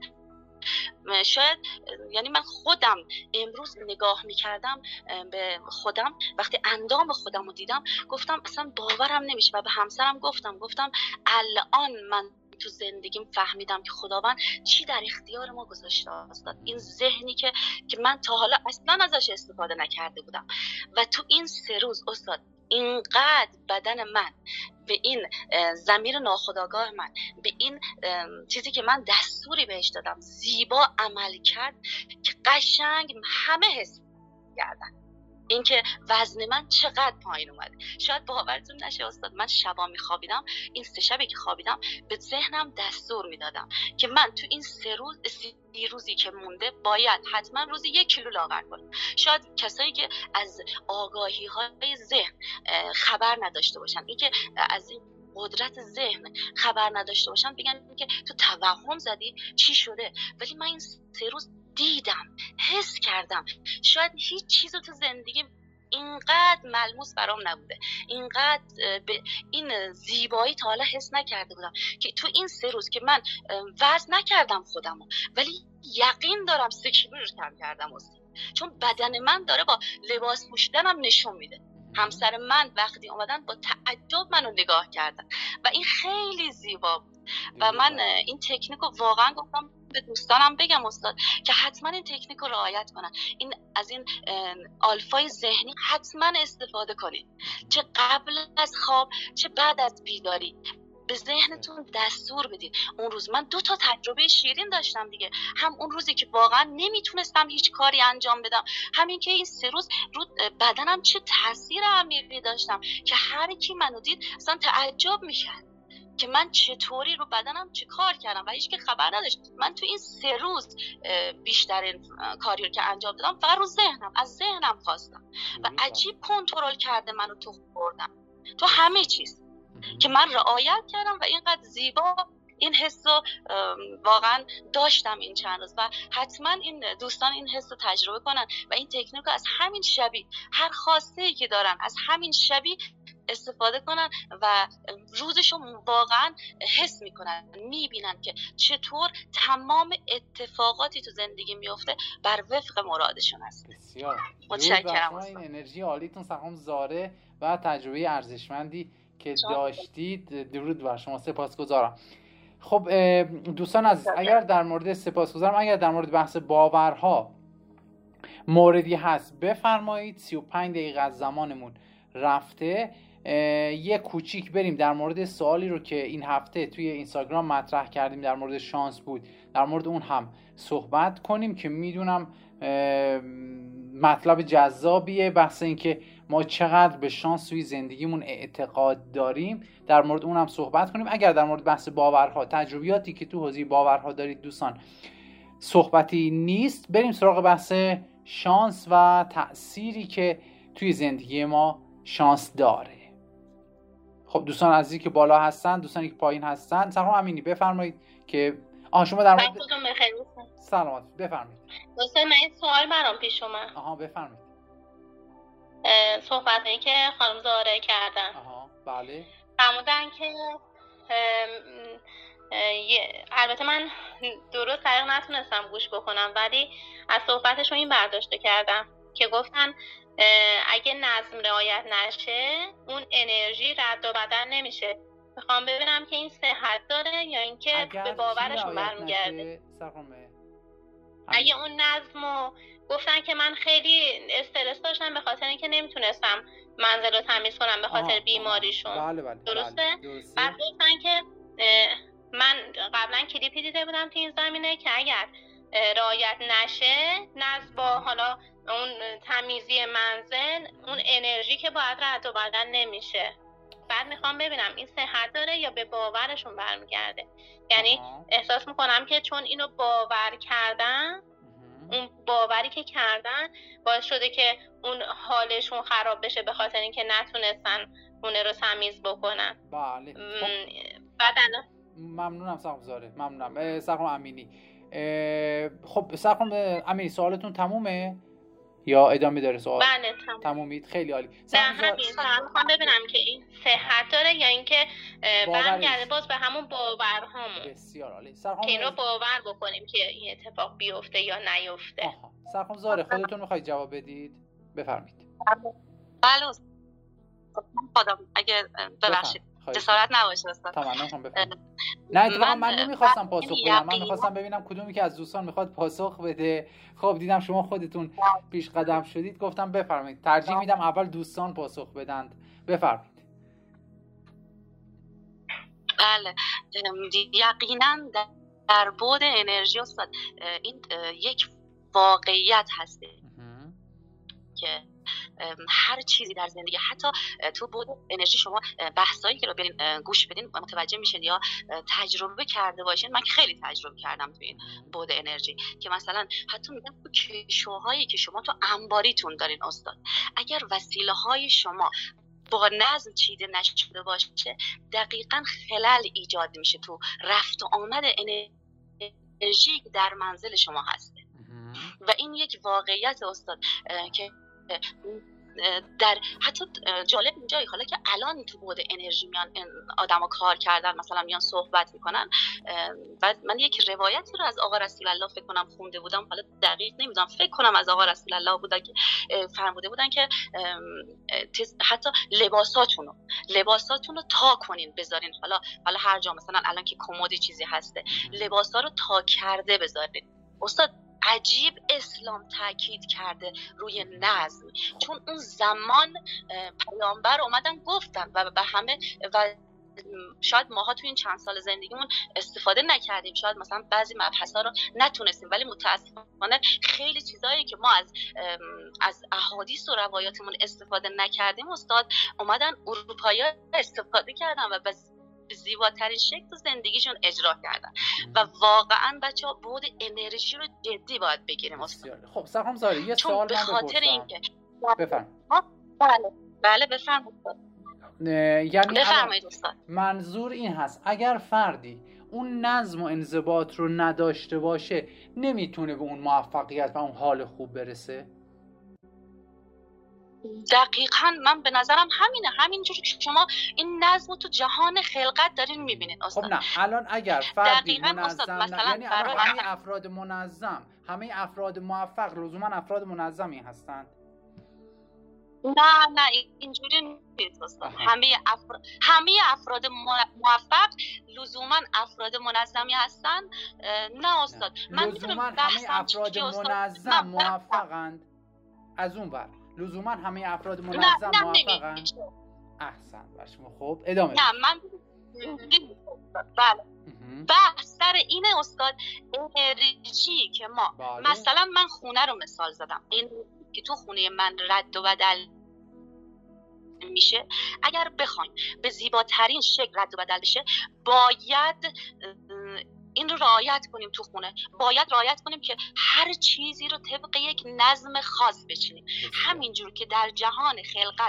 شاید یعنی من خودم امروز نگاه میکردم به خودم، وقتی اندام خودم رو دیدم گفتم اصلا باورم نمیشه و به همسرم گفتم الان من تو زندگیم فهمیدم که خداوند چی در اختیار ما گذاشته استاد، این ذهنی که من تا حالا اصلا ازش استفاده نکرده بودم و تو این 3 روز استاد اینقدر بدن من به این ضمیر ناخودآگاه من، به این چیزی که من دستوری بهش دادم زیبا عمل کرد که قشنگ همه حس کردن اینکه وزن من چقدر پایین اومده. شاید باورتون نشه استاد، من شبا میخوابیدم، این 3 شبی که خوابیدم به ذهنم دستور میدادم که من تو این 3 روزی که مونده باید حتما روزی 1 کیلو لاغر کنم. شاید کسایی که از آگاهی های ذهن خبر نداشته باشن، این که از این قدرت ذهن خبر نداشته باشن، بگن که تو توهم زدی چی شده، ولی من این 3 روز دیدم، حس کردم. شاید هیچ چیزو تو زندگی اینقدر ملموس برام نبوده، اینقدر به این زیبایی تا حالا حس نکرده بودم که تو این 3 روز که من وزن نکردم خودمو، ولی یقین دارم 3 کیلو رو کم کردم استاد، چون بدن من داره با لباس پوشیدنم نشون میده. همسر من وقتی اومدن با تعجب منو نگاه کردن و این خیلی زیبا بود و من این تکنیک رو واقعا گفتم به دوستانم بگم استاد که حتما این تکنیک رو رعایت کنن، این از این آلفای ذهنی حتما استفاده کنید، چه قبل از خواب چه بعد از بیداری. به ذهنتون دستور بدید. اون روز من 2 تا تجربه شیرین داشتم دیگه، هم اون روزی که واقعا نمیتونستم هیچ کاری انجام بدم، همین که این 3 روز رو بدنم چه تاثیر عمیقی داشتم که هر کی منو دید اصلا تعجب میکرد که من چطوری رو بدنم چه کار کردم و هیچ که خبر نداشت. من تو این 3 روز بیشترین کاری رو که انجام دادم فقط رو ذهنم، از ذهنم خواستم و عجیب کنترل کرده منو تو خوردم، تو همه چیز که من رعایت کردم و اینقدر زیبا این حس رو واقعا داشتم این چند روز. و حتما این دوستان این حس رو تجربه کنن و این تکنیک رو از همین شبی، هر خواسته‌ای که دارن از همین شبی استفاده کنن و روزشون واقعا حس میکنن، میبینن که چطور تمام اتفاقاتی تو زندگی میفته بر وفق مرادشون هست. بسیار متشکرم. این انرژی عالیتون سخم زاره و تجربه ارزشمندی که داشتید، درود بر شما، سپاسگزارم. خب دوستان عزیز، اگر در مورد سپاسگزارم، اگر در مورد بحث باورها موردی هست بفرمایید. 35 دقیقه از زمانمون رفته. یه کوچیک بریم در مورد سوالی رو که این هفته توی اینستاگرام مطرح کردیم در مورد شانس بود، در مورد اون هم صحبت کنیم که میدونم مطلب جذابیه. بحث این که ما چقدر به شانس توی زندگیمون اعتقاد داریم، در مورد اون هم صحبت کنیم. اگر در مورد بحث باورها، تجربیاتی که تو حوزه باورها دارید دوستان صحبتی نیست، بریم سراغ بحث شانس و تأثیری که توی زندگی ما شانس داره. خب دوستان عزیزی که بالا هستن، دوستانی که پایین هستن، سلام امینی بفرمایید که شما در مورد سلامت بفرمایید. دوستان من این سوال برام پیش اومد. بفرمایید. صحبتی که خانم زاره کردن. بله. فرمودن که البته من درست دقیق نتونستم گوش بکنم، ولی از صحبتشون این برداشته کردم که گفتن اگه نظم رعایت نشه اون انرژی رد و بدل نمیشه. میخوام ببینم که این صحت داره یا اینکه به باورشون برمیگرده. اگه اون نظمو گفتن که من خیلی استرس داشتم به خاطر اینکه نمیتونستم منزل رو تمیز کنم به خاطر بیماریشون. بله. درسته؟ بعد گفتن که من قبلا کلیپی دیده بودم تو این زمینه که اگر رعایت نشه نظم با حالا اون تمیزی منزل، اون انرژی که باید رد و بدل نمیشه. بعد میخوام ببینم این صحت داره یا به باورشون برمیگرده. یعنی احساس میکنم که چون اینو باور کردن، اون باوری که کردن باعث شده که اون حالشون خراب بشه به خاطر اینکه نتونستن خونه رو تمیز بکنن. بله. بعد ممنونم سخم زاره، ممنونم سخم امینی. خب سخم امینی سوالتون تمومه یا ادامه داره سوال؟ بله تمومید. خیلی عالی. نه همین میخوام ببینم که این صحت داره یا اینکه برمیگرده باز به همون باورهامون. بسیار عالی. که این رو باور بکنیم که این اتفاق بیفته یا نیفته. سرخم زاره خودتون میخواید جواب بدید؟ بفرمایید. بله خودم اگه ببخشید جسارت نباشه استاد. تمام بفرمایید. نه اتفاقا من نمیخواستم پاسخ بدم، من میخواستم ببینم کدومی که از دوستان میخواد پاسخ بده. خب دیدم شما خودتون پیش قدم شدید، گفتم بفرمایید. ترجیح میدم اول دوستان پاسخ بدند. بفرمایید. بله یقینا در بعد انرژی استاد این یک واقعیت هسته که هر چیزی در زندگی، حتی تو بود انرژی، شما بحثایی که رو برین گوش بدین متوجه میشین یا تجربه کرده باشین. من خیلی تجربه کردم تو این بود انرژی که مثلا حتی میگم تو کشوهایی که شما تو انباریتون دارین استاد، اگر وسیله های شما با نظم چیده نشده باشه دقیقاً خلل ایجاد میشه تو رفت و آمد انرژی که در منزل شما هسته. و این یک واقعیت استاد که در حتی جالب اینجایی حالا که الان تو بود انرژی میان آدما کار کردن، مثلا میان صحبت میکنن. بعد من یک روایتی رو از آقا رسول الله فکر کنم خونده بودم، حالا دقیق نمیدونم، فکر کنم از آقا رسول الله بوده که فرموده بودن که حتی لباساتونو تا کنین بذارین، حالا هر جا مثلا الان که کمدی چیزی هسته لباسا رو تا کرده بذارین. استاد عجیب اسلام تاکید کرده روی نظم، چون اون زمان پیامبر اومدن گفتن و به همه و شاید ماها تو این چند سال زندگیمون استفاده نکردیم، شاید مثلا بعضی مبحثا رو نتونستیم، ولی متاسفانه خیلی چیزایی که ما از احادیث و روایاتمون استفاده نکردیم استاد اومدن اروپایی‌ها استفاده کردن و به زیباترین شکل تو زندگیشون اجرا کردن و واقعا بچه‌ها بعد انرژی رو جدی باید بگیریم استاد. خب سرخانم زاره یه سوال من به خاطر اینکه بفرمایید. بله بفرمایید. یعنی بفرمایید استاد. منظور این هست اگر فردی اون نظم و انضباط رو نداشته باشه نمیتونه به اون موفقیت و اون حال خوب برسه؟ دقیقاً من به نظرم همینه، همینجوری که شما این نظم رو تو جهان خلقت دارین میبینید استاد. خب نه الان اگر فردی منظم مثلا یعنی همه افراد منظم، همه افراد موفق لزوما افراد منظمی هستند؟ نه اینجوری نیست استاد. همه افراد موفق لزوما افراد منظمی هستن؟ نه استاد. من لزوما همه افراد منظم موفقند؟ از اون ور لزوما همه افراد منظم موفقند؟ احسن باشه. خب ادامه. نه من بله بحث سر اینه استاد، انرژی که ما مثلا من خونه رو مثال زدم، این که تو خونه من رد و بدل میشه، اگر بخوایم به زیباترین شکل رد و بدل بشه باید این رو رعایت کنیم. تو خونه باید رعایت کنیم که هر چیزی رو طبق یک نظم خاص بچینیم. همینجور که در جهان خلقت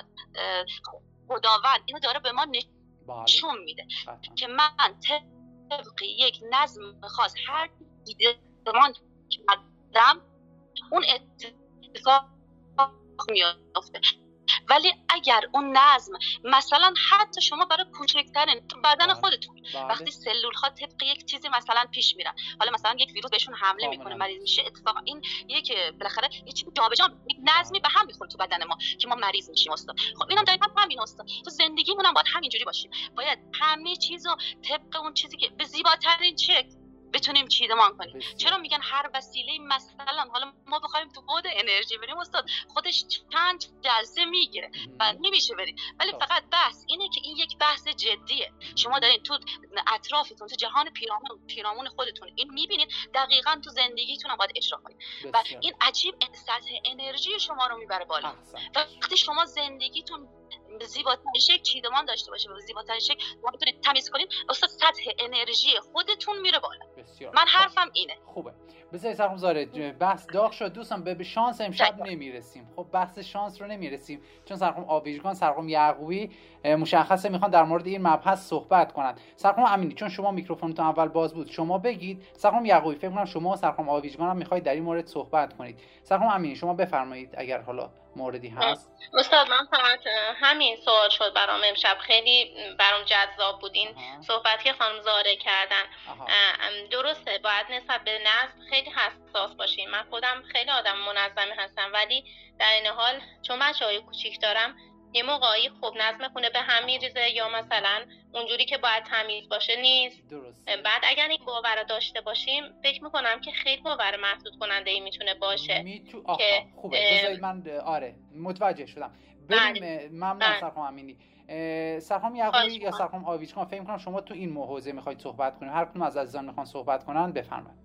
خداوند اینو داره به ما نشون میده که من طبق یک نظم خاص هر چیزی زمان کردم اون اتفاق میافته. ولی اگر اون نظم مثلا حتی شما برای کوچکترین بدن خودتون وقتی سلول ها طبق یک چیزی مثلا پیش میرن، حالا مثلا یک ویروس بهشون حمله میکنه مریض میشه، اتفاقا این یک بالاخره یه چیزی جابجا یک نظمی به هم میخوره تو بدن ما که ما مریض میشیم استاد. خب اینم دقیقاً همین استاد، تو زندگیمون هم باید همینجوری باشیم، باید همه چیزو طبق اون چیزی که به زیباترین شکل بتونیم چیدمان کنیم. چرا میگن هر وسیله مثلا حالا ما بخوایم تو بعد انرژی بریم استاد خودش چند جلسه میگیره و نمیشه بریم، ولی فقط بحث اینه که این یک بحث جدیه. شما دارین تو اطرافتون تو جهان پیرامون خودتون این میبینید، دقیقاً تو زندگیتون هم باید اجرا کنید و این عجیب سطح انرژی شما رو میبره بالا. وقتی شما زندگیتون به زیباترین شکل چیدمان داشته باشه، به زیباترین شکل ما بتونید تمیز کنین استاد، سطح انرژی خودتون میره بالا. من حرفم اینه. خوبه. بذارید سرخانم زاره بحث داغ شد دوستان، به شانس امشب نمیرسیم. خب بحث شانس رو نمیرسیم چون سرخانم آویژگان، سرخانم یعقوبی مشخصه میخوان در مورد این مبحث صحبت کنند. سرخانم امینی چون شما میکروفونتون اول باز بود شما بگید. سرخانم یعقوبی فکر کنم شما و سرخانم آویژگان هم میخواید در این مورد صحبت کنید. سرخانم امینی شما بفرمایید اگر حالا موردی هست. استاد من فقط همین سوال شد برام امشب، خیلی برام جذاب بود این صحبتی که خانم زاره کردن. درسته باید نسبت به نظم خیلی حساس باشیم. من خودم خیلی آدم منظمی هستم ولی در این حال چون بچه‌های کوچیک دارم یه موقعی خوب نظم خونه به هم میریزه یا مثلا اونجوری که باید تمیز باشه نیست. درسته. بعد اگر این باور رو داشته باشیم فکر میکنم که خیلی باور محدود کننده ای میتونه باشه. که خوبه بذارید من متوجه شدم. بریم ممنون سرخانم امینی. سرخانم یعقوبی یا سرخانم آویژگان فکر میکنم شما تو این حوزه میخواید صحبت کنید. هر کدوم از عزیزان میخوان صحبت کنن بفرمایید.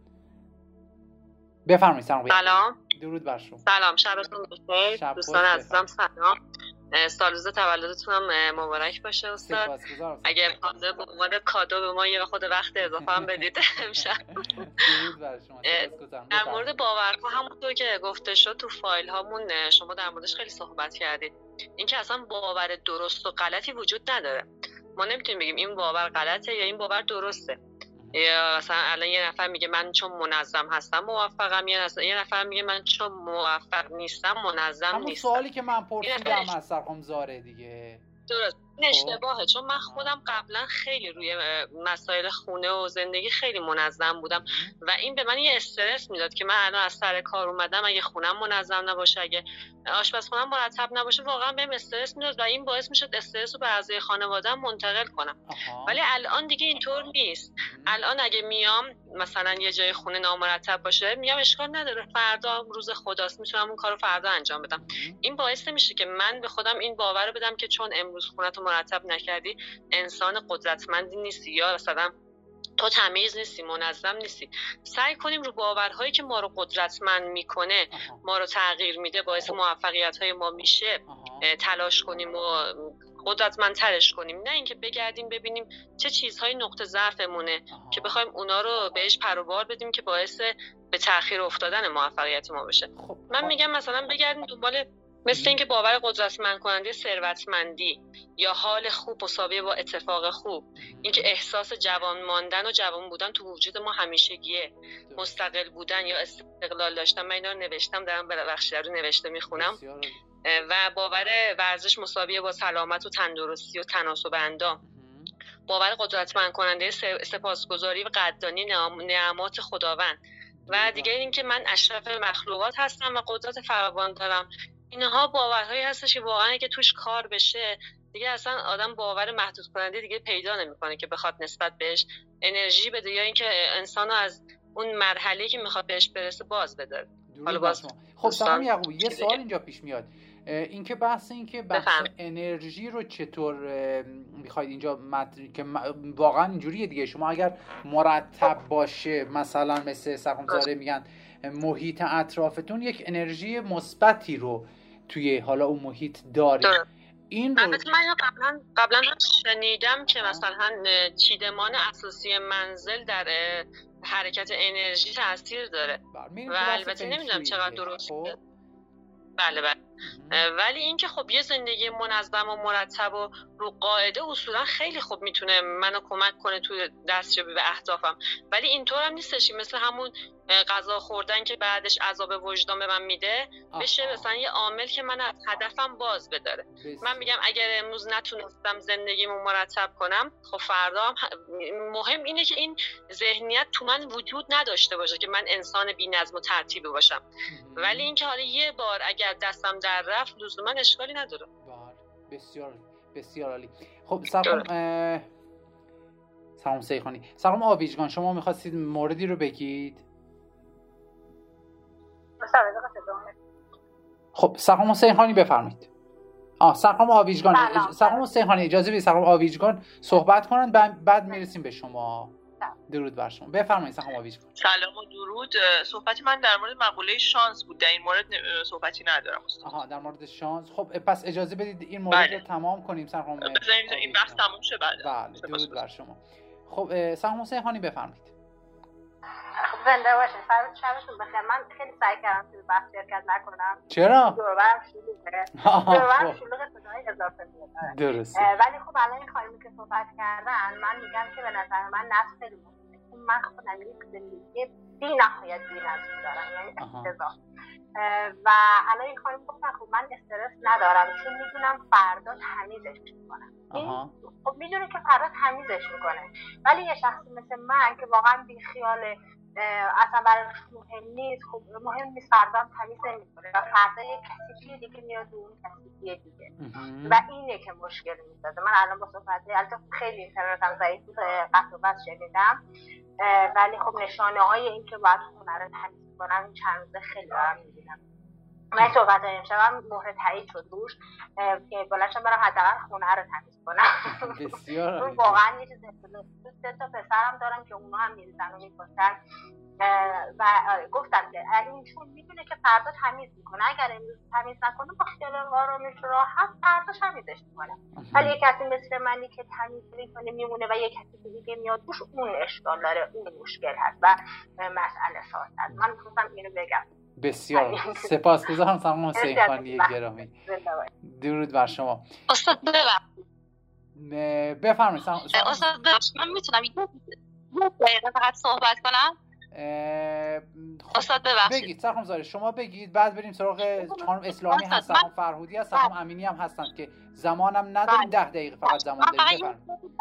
سلام. درود بر شما. سلام، شبتون بخیر. دوستان عزیزم سلام. سال روز تولدتونم مبارک باشه استاد. اگه امکانه به عنوان کادو به ما یه خود وقت اضافه هم بدید امشب. در مورد باورها همونطور که گفته شد تو فایل هامون شما در موردش خیلی صحبت کردید. این که اصلا باور درست و غلطی وجود نداره. ما نمیتونیم بگیم این باور غلطه یا این باور درسته. یا مثلا الان یه نفر میگه من چون منظم هستم موفقم، یه نفر میگه من چون موفق نیستم منظم نیستم. همون سوالی که من پرسیدم از سرخانم زاره دیگه. درست. این اشتباهه چون من خودم قبلا خیلی روی مسائل خونه و زندگی خیلی منظم بودم و این به من یه استرس میداد که من الان از سر کار اومدم اگه خونم منظم نباشه، اگه آشپزخونه‌ام مرتب نباشه واقعا بهم استرس میداد و این باعث میشد استرس رو به اعضای خانواده‌ام منتقل کنم. ولی الان دیگه اینطور نیست. الان اگه میام مثلا یه جای خونه نامرتب باشه میام اشکال نداره، فردا روز خداست میتونم اون کارو فردا انجام بدم. این باعث نمیشه که من به خودم این باور رو بدم که چون امروز خونه‌تو مرتب نکردی انسان قدرتمندی نیستی، یا مثلا تو تمیز نیستی، منظم نیستی. سعی کنیم رو باورهایی که ما رو قدرتمند میکنه، ما رو تغییر میده، باعث موفقیت‌های ما میشه، تلاش کنیم و قدرتمندترش کنیم، نه اینکه بگردیم ببینیم چه چیزهای نقطه ضعفمونه که بخوایم اونا رو بهش پر و بار بدیم که باعث به تأخیر افتادن موفقیت ما بشه. من میگم مثلا بگردیم دنبال مثل اینکه باور قدرتمند کننده ثروتمندی یا حال خوب مساوی با اتفاق خوب، اینکه احساس جوان ماندن و جوان بودن تو وجود ما همیشگیه، مستقل بودن یا استقلال داشتن. من اینا رو نوشتم، دارم بخشی رو نوشته میخونم. و باور ورزش مساوی با سلامت و تندرستی و تناسب اندام، باور قدرتمند کننده سپاسگزاری و قدردانی نعمات خداوند، و دیگه اینکه من اشرف مخلوقات هستم و قدرت فراوان دارم. اینها باورهایی هستش که واقعا که توش کار بشه دیگه اصلا آدم باور محدود کننده دیگه پیدا نمیکنه که بخواد نسبت بهش انرژی بده یا اینکه انسانو از اون مرحله‌ای که میخواد بهش برسه باز بداره. حالا باز خب سلام یعقوب، یه سوال اینجا پیش میاد، اینکه بحث انرژی رو چطور میخواید اینجا که واقعا اینجوریه دیگه، شما اگر مرتب باشه مثلا مثل سرخمزاره میگن محیط اطرافتون یک انرژی مثبتی رو توی حالا اون محیط دارید. این رو البته من قبلا شنیدم که مثلا چیدمان اساسی منزل در حرکت انرژی تاثیر داره و البته نمیدونم چقدر درسته. بله ولی اینکه خب یه زندگی منظم و مرتب و رو قاعده اصولا خیلی خوب میتونه منو کمک کنه توی دستیابی به اهدافم، ولی اینطور هم نیستش مثل همون غذا خوردن که بعدش عذاب وجدان به من میده بشه مثلا یه عامل که من از هدفم باز بداره. من میگم اگر امروز نتونستم زندگیمو مرتب کنم، خب فردا هم مهم اینه که این ذهنیت تو من وجود نداشته باشه که من انسان بی‌نظم و ترتیبی باشم. ولی اینکه حالا یه بار اگر دستم در رفت لزوما اشکالی نداره. بسیار بسیار عالی. خب سلام سیخانی، سلام آویجگان، شما می‌خواستید موردی رو بگید؟ خب سلام سیخانی بفرمایید. سلام آویجگان، سلام سیخانی اجازه بدید سلام آویجگان صحبت کنن بعد میرسیم به شما. درود بر شما، بفرمایید سلام آویجگان. سلام و درود. صحبتی من در مورد مقوله شانس بود، در این مورد صحبتی ندارم استاد. در مورد شانس. خب پس اجازه بدید این مورد رو تمام کنیم سلام. بذارید این بحث تموم شه بعد. بله درود بر شما. خب سلام سیخانی بفرمایید. خب زنده باشین، شبتون بخیر. من خیلی سعی کردم توی بحث شرکت نکنم. چرا؟ دوربرم شلوغه صدای اضافه میاد. درست. ولی خب الان این خانمی که صحبت کردن، من میگم که به نظر من نفس خیلی مهمه. من خودم یک زندگی بی نهایت بی‌نظمی دارم، یعنی افتضاح. و الان این خانم گفتن خب من استرس ندارم چون میدونم فردا تمیزش میکنم. خب میدونه که فردا تمیزش میکنه، ولی یه شخصی مثل من که واقعا بی خیاله، اصلا براش مهم نیست، خب مهم نیست فردا هم تمیز نمیکنه و فردا یک کسی دیگه میاد اون کسی دیگه و اینه که مشکل میسازه. من الان با صحبت خیلی اینترنتم ضعیف بود، قطع و وصل شنیدم، ولی خب نشانه های این که باید خونه رو تمیز کنم این چند روزه خیلی دارم میبینم. من صحبت های امشبم مهر تایید شد روش که بلنشم برم حداقل خونه رو تمیز کنم. بسیار اون واقعا یه چیز سه تا پسرم دارم که اونا هم میریزن و میپسن و گفتم که این چون میدونه که فردا تمیز میکنه، اگر امروز تمیز نکنه با خیال آرامش راحت فردا تمیزش میکنه. ولی یک کسی مثل منی که تمیز میکنه میمونه و یک کسی دیگه میاد توش، اون اشکال داره، اون مشکل هست و مسئله ساز هست. من میخواستم اینو بگم. بسیار سپاسگزارم سلام سیخانی گرامی، درود بر شما. استاد بفرمایید. استاد من میتونم یه دقیقه فقط صحبت کنم؟ استاد ببخشید. بگید سرخمزاره، شما بگید بعد بریم سراغ خانم اسلامی هست، خانم فرهودی هست، خانم امینی هم هستند که زمانم نداریم، 10 دقیقه فقط زمان داریم. بفرمایید.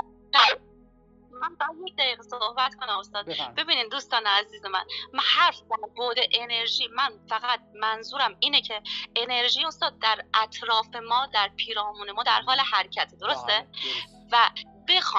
من باید 1 دقیقه صحبت کنم استاد. ببینین دوستان عزیز من حرف در بعد انرژی، من فقط منظورم اینه که انرژی استاد در اطراف ما، در پیرامون ما در حال حرکت، درسته؟ و بخواین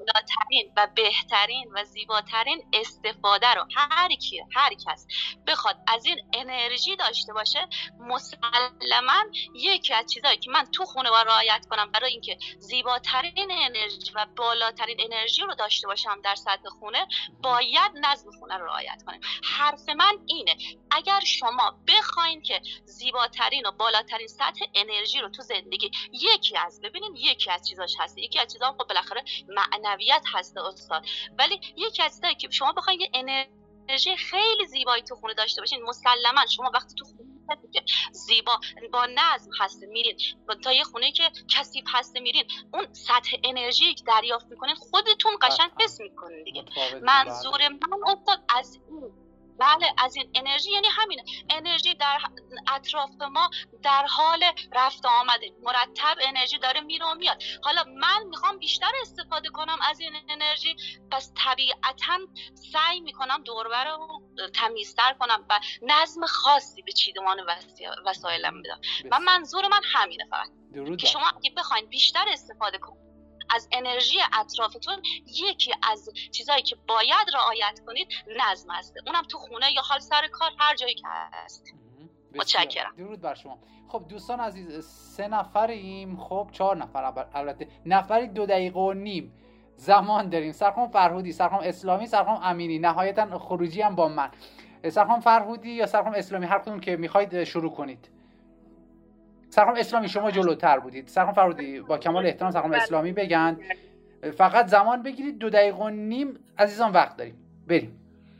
بالاترین و بهترین و زیباترین استفاده رو هر کس بخواد از این انرژی داشته باشه، مسلما یکی از چیزایی که من تو خونه با رعایت کنم برای اینکه زیباترین انرژی و بالاترین انرژی رو داشته باشم در سطح خونه، باید نظم خونه رو رعایت کنم. حرف من اینه اگر شما بخواین که زیباترین و بالاترین سطح انرژی رو تو زندگی، یکی از چیزاش هست، یکی از چیزا خب بالاخره معنویت هست استاد، ولی یکی از چیزایی که شما بخواین یه انرژی خیلی زیبایی تو خونه داشته باشین، مسلما شما وقتی تو خونه که زیبا با نظم هست میرین تا یه خونه که کثیف هست میرین، اون سطح انرژی که دریافت میکنین خودتون قشنگ حس میکنین دیگه. منظور من استاد از این، بله از این انرژی یعنی همین انرژی در اطراف ما در حال رفت آمده، مرتب انرژی داره میره و میاد. حالا من میخوام بیشتر استفاده کنم از این انرژی، پس طبیعتاً سعی میکنم دور و بر رو تمیزتر کنم و نظم خاصی به چیدمان وسایلم بدم. و منظور من همینه فقط که شما اگه بخواید بیشتر استفاده کنید از انرژی اطرافتون، یکی از چیزایی که باید رعایت کنید نظم هسته، اونم تو خونه یا حال سر کار هر جایی که هست. متشکرم. درود بر شما. خب دوستان عزیز 3 نفریم، خب 4 نفر البته، نفری 2 دقیقه و نیم زمان داریم. سرخانم فرهودی، سرخانم اسلامی، سرخانم امینی، نهایتا خروجی هم با من. سرخانم فرهودی یا سرخانم اسلامی، هر کدوم که میخواید شروع کنید. سرخانم اسلامی شما جلوتر بودید. سرخانم فرهودی با کمال احترام سرخانم اسلامی بگن، فقط زمان بگیرید، 2 دقیقه و نیم عزیزان وقت داریم. بریم.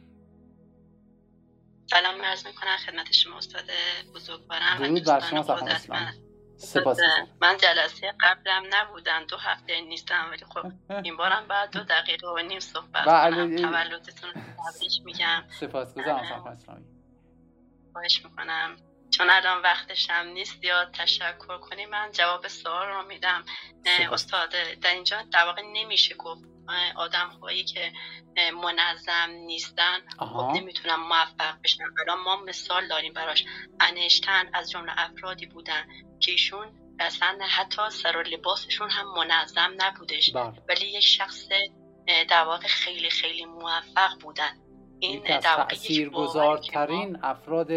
سلام عرض میکنم خدمت شما استاد بزرگوارم و دوستان خودت. سپاس. من جلسه قبلم نبودم، 2 هفته نیستم، ولی خب این بارم بعد 2 دقیقه و نیم صحبت کنم. تولدتون رو تبریک میگم. سپاسگزارم سرخانم اسلامی. خواهش میکنم چون الان وقتشم نیست یا تشکر کنی من جواب سوال رو میدم. استاد در اینجا در واقع نمیشه گفت آدم هایی که منظم نیستن خب نمیتونن موفق بشن. الان ما مثال داریم براش، انیشتین از جمله افرادی بودن که ایشون اصلا حتی سر و لباسشون هم منظم نبودش، ولی یک شخص در واقع خیلی خیلی موفق بودن. این در واقع تاثیرگذارترین افراد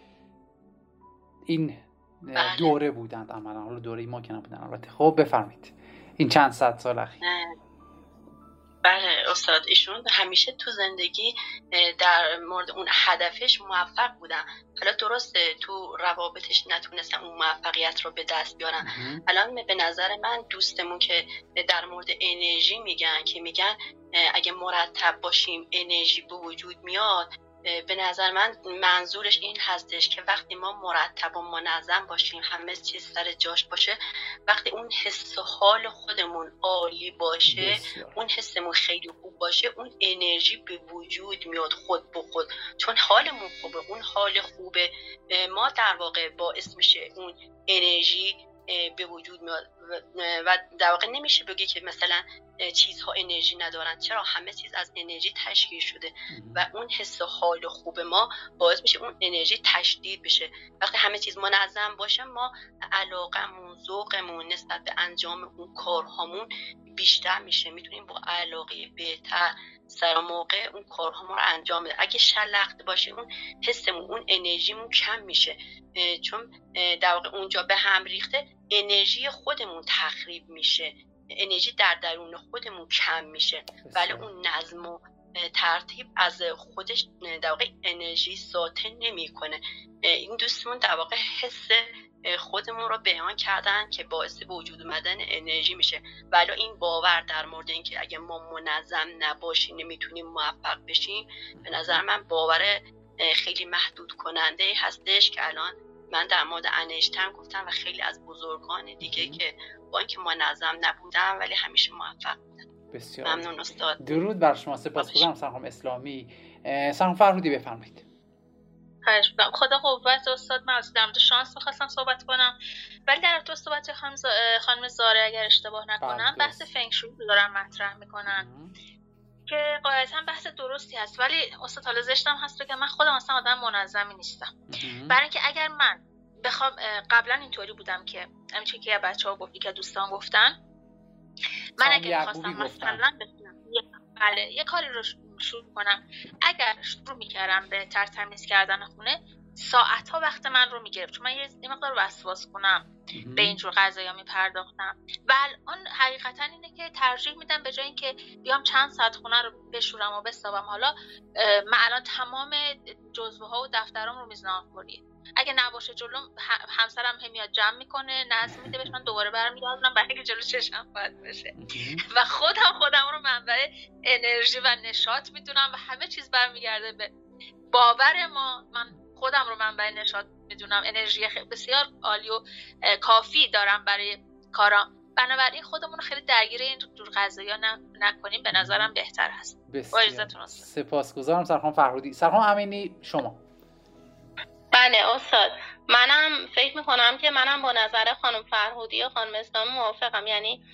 این دوره بودند عملا. حالا دوره ما که نبودن البته. خب بفرمایید این چند صد سال اخیر. بله استاد، ایشون همیشه تو زندگی در مورد اون هدفش موفق بودن. حالا درسته تو روابطش نتونستن اون موفقیت رو به دست بیارن. الان به نظر من دوستمون که در مورد انرژی میگن که میگن اگه مرتب باشیم انرژی به وجود میاد، به نظر من منظورش این هستش که وقتی ما مرتب و منظم باشیم، همه چیز سر جاش باشه، وقتی اون حس و حال خودمون عالی باشه، اون حسمون خیلی خوب باشه، اون انرژی به وجود میاد خود به خود. چون حالمون خوبه، اون حال خوبه ما در واقع باعث میشه اون انرژی به وجود میاد. و در واقع نمیشه بگی که مثلا چیزها انرژی ندارن، چرا همه چیز از انرژی تشکیل شده و اون حس و حال خوب ما باعث میشه اون انرژی تشدید بشه. وقتی همه چیز منظم باشه، ما علاقمون، ذوقمون نسبت به انجام اون کارهامون بیشتر میشه، میتونیم با علاقه بهتر سر موقع اون کارهامون رو انجام بده. اگه شلخت باشه، اون حسمون، اون انرژیمون کم میشه، چون در واقع اونجا به هم ریخته انرژی خودمون تخریب میشه، انرژی در درون خودمون کم میشه، ولی اون نظم و ترتیب از خودش در واقع انرژی ساطع نمیکنه. این دوستمون در واقع حس خودمون رو بیان کردن که باعث به وجود اومدن انرژی میشه، ولی این باور در مورد اینکه اگه ما منظم نباشیم نمیتونیم موفق بشیم، به نظر من باور خیلی محدود کننده هستش که الان من در مورد انیشتین گفتم و خیلی از بزرگان دیگه که با اینکه منظم نبودن ولی همیشه موفق بودن. بسیار ممنون استاد. درود بر شما. سپاسگزارم سرخانم اسلامی. سرخانم فرهودی بفرمایید. خدا قوت استاد. من از درمود شانس می‌خواستم صحبت کنم، ولی در تو صحبت خانم زاره اگر اشتباه نکنم بحث فنگ شوی رو دارن مطرح میکنن که قاعدتا بحث درستی هست، ولی استاد حالا زشتم هست که من خودم اصلا آدم منظمی نیستم. برای اینکه اگر من بخوام، قبلا اینطوری بودم که همین که بچه‌ها گفتی که دوستان گفتن، من اگه میخواستم مثلا بله یه کاری رو شروع کنم، اگر شروع میکردم به تمیز کردن خونه ساعتها وقت من رو میگرفت، چون من یه مقدار وسواس کنم به اینجور قضایا میپرداختم و الان حقیقتا اینه که ترجیح میدم به جای اینکه بیام چند ساعت خونه رو بشورم و بسابم، حالا من الان تمام جزوه ها و دفترام رو میز ناهارخوریه، اگه نباشه جلوم همسرم میاد جمع میکنه نظم میده بهش، من دوباره برمیگردم برای اینکه جلو چشم باید بشه و خودم رو منبع انرژی و نشاط میدونم و همه چیز برمیگرده به باور ما. من خودم رو منبع نشاط میدونم، انرژی بسیار عالی و کافی دارم برای کارام، بنابراین خودمون رو خیلی درگیر این جور قضایا نکنیم، به نظرم بهتر هست. بسیار سپاسگزارم سرخانم فرهودی. سرخانم امینی شما. بله استاد، منم فکر میکنم که منم با نظر خانم فرهودی و خانم اسلامی موافقم. یعنی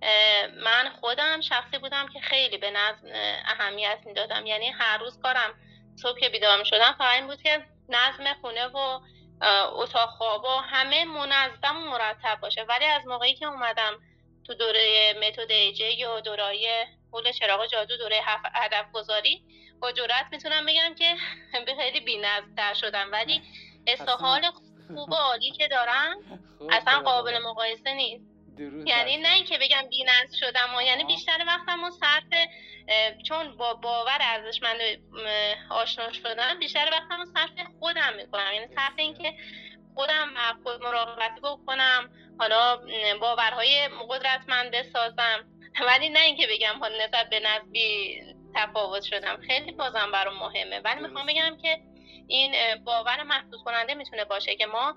من خودم شخصی بودم که خیلی به نظم اهمیت میدادم، یعنی هر روز کارم صبح که بیدار میشدم فقط این بود که نظم خونه و اتاق خواب و همه منظم و مرتب باشه. ولی از موقعی که اومدم تو دوره متد ایجی یا دوره حول چراغ جادو، دوره هدف گذاری، با جرئت میتونم بگم که خیلی بی‌نظم‌تر شدم، ولی حال خوب و عالی که دارم اصلا قابل مقایسه نیست. یعنی نه اینکه بگم بی‌نظم شدم و یعنی بیشتر وقتمو صرف، چون با باور ارزشمند آشنا شدم، بیشتر وقتمو صرف خودم میکنم، یعنی صرف اینکه خودم خود مراقبتی بکنم، حالا باورهای قدرتمند بسازم، ولی نه اینکه بگم حالا نسبت به نسبی تفاوت شدم. خیلی بازم برام مهمه، ولی میخوام بگم که این باور محدود کننده میتونه باشه که ما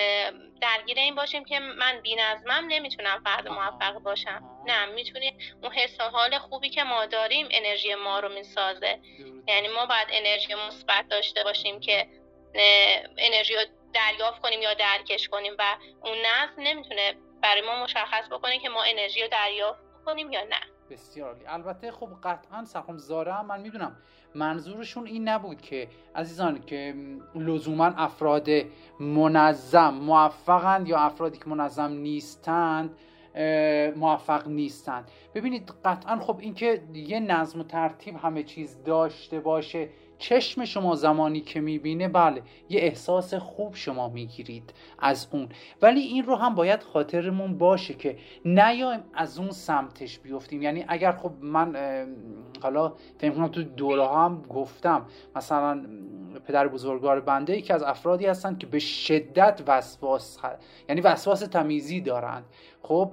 درگیر این باشیم که من بی‌نظمم نمیتونم فرد موفق باشم. نه، میتونی اون حس و حال خوبی که ما داریم انرژی ما رو میسازه. یعنی ما باید انرژی مثبت داشته باشیم که انرژی رو دریافت کنیم یا درکش کنیم و اون نظم نمیتونه برای ما مشخص بکنه که ما انرژی رو دریافت کنیم یا نه. بسیار عالی. البته خب قطعا سرخانم زاره من میدونم منظورشون این نبود که عزیزان که لزوما افراد منظم موفقند یا افرادی که منظم نیستند موفق نیستند. ببینید قطعا خب این که یه نظم و ترتیب همه چیز داشته باشه، چشم شما زمانی که میبینه بله یه احساس خوب شما میگیرید از اون، ولی این رو هم باید خاطرمون باشه که نیایم از اون سمتش بیفتیم. یعنی اگر خب من حالا فکر کنم تو دوره هم گفتم مثلا پدر بزرگوار بنده یکی از افرادی هستن که به شدت یعنی وسواس تمیزی دارند. خب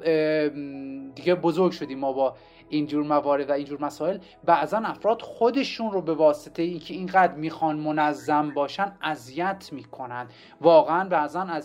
دیگه بزرگ شدیم ما با اینجور موارد و اینجور مسائل، بعضا افراد خودشون رو به واسطه اینکه اینقدر میخوان منظم باشن اذیت میکنن، واقعا بعضا از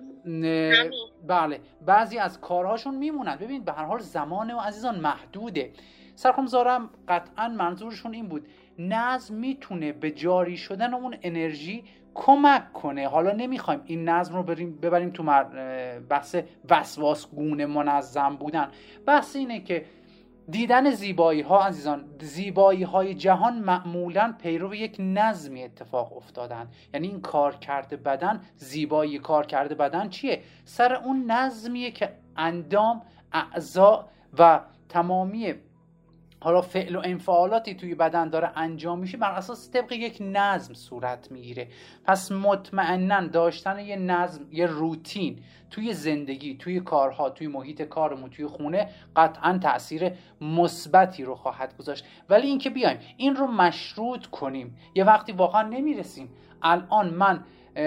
بله بعضی از کارهاشون میمونن. ببین به هر حال زمان و عزیزان محدوده. سرخانم زارم قطعا منظورشون این بود نظم میتونه به جاری شدن اون انرژی کمک کنه. حالا نمیخوایم این نظم رو ببریم تو بحث وسواسگونه منظم بودن، بحث اینه که دیدن زیبایی ها عزیزان، زیبایی های جهان معمولا پیرو یک نظمی اتفاق افتادن. یعنی این کارکرد بدن، زیبایی کارکرد بدن چیه؟ سر اون نظمیه که اندام، اعضا و تمامی حالا فعل و انفعالاتی توی بدن داره انجام میشه بر اساس طبق یک نظم صورت میگیره. پس مطمئناً داشتن یه نظم، یه روتین توی زندگی، توی کارها، توی محیط کارمون، توی خونه قطعاً تأثیر مثبتی رو خواهد گذاشت. ولی اینکه بیایم این رو مشروط کنیم یه وقتی واقعا نمیرسیم. الان من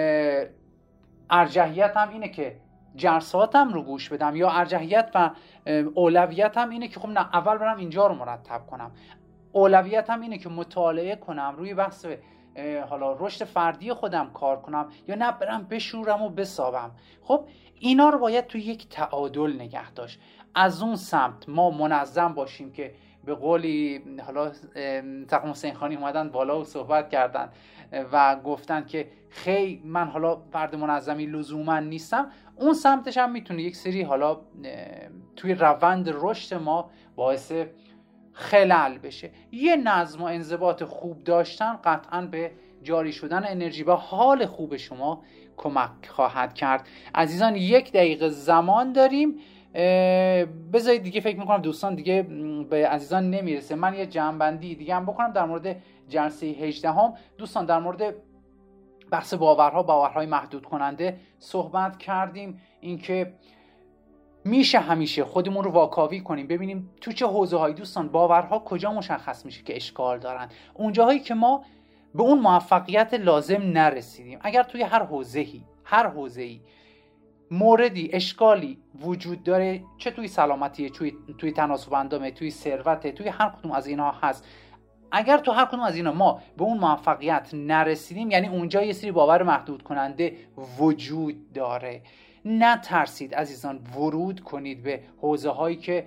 ارجحیتم اینه که جلساتم رو گوش بدم یا ارجحیت و اولویتم اینه که خب نه اول برم اینجا رو مرتب کنم، اولویتم اینه که مطالعه کنم روی بحث حالا رشد فردی خودم کار کنم یا نه برم بشورم و بسابم. خب اینا رو باید توی یک تعادل نگه داشت. از اون سمت ما منظم باشیم که به قولی حالا تقویم حسین خانی اومدن بالا و صحبت کردن و گفتن که خیلی من حالا فرد منظمی لزوما نیستم. اون سمتش هم میتونه یک سری حالا توی روند رشد ما باعث خلل بشه. یه نظم و انضباط خوب داشتن قطعاً به جاری شدن انرژی و حال خوب شما کمک خواهد کرد. عزیزان 1 دقیقه زمان داریم بذارید دیگه فکر میکنم دوستان دیگه به عزیزان نمیرسه، من یه جمع‌بندی دیگه هم بکنم در مورد جلسه 18 دوستان. در مورد بحث باورهای محدود کننده صحبت کردیم، اینکه میشه همیشه خودمون رو واکاوی کنیم، ببینیم تو چه حوزه‌هایی دوستان باورها کجا مشخص میشه که اشکال دارن، اونجاهایی که ما به اون موفقیت لازم نرسیدیم. اگر توی هر حوزه‌ای موردی اشکالی وجود داره، چه توی سلامتی، توی تناسب اندامه، توی ثروت، توی هر کدوم از اینها هست، اگر تو هر کدوم از اینا ما به اون موفقیت نرسیدیم، یعنی اونجا یه سری باور محدود کننده وجود داره. نترسید عزیزان ورود کنید به حوزه هایی که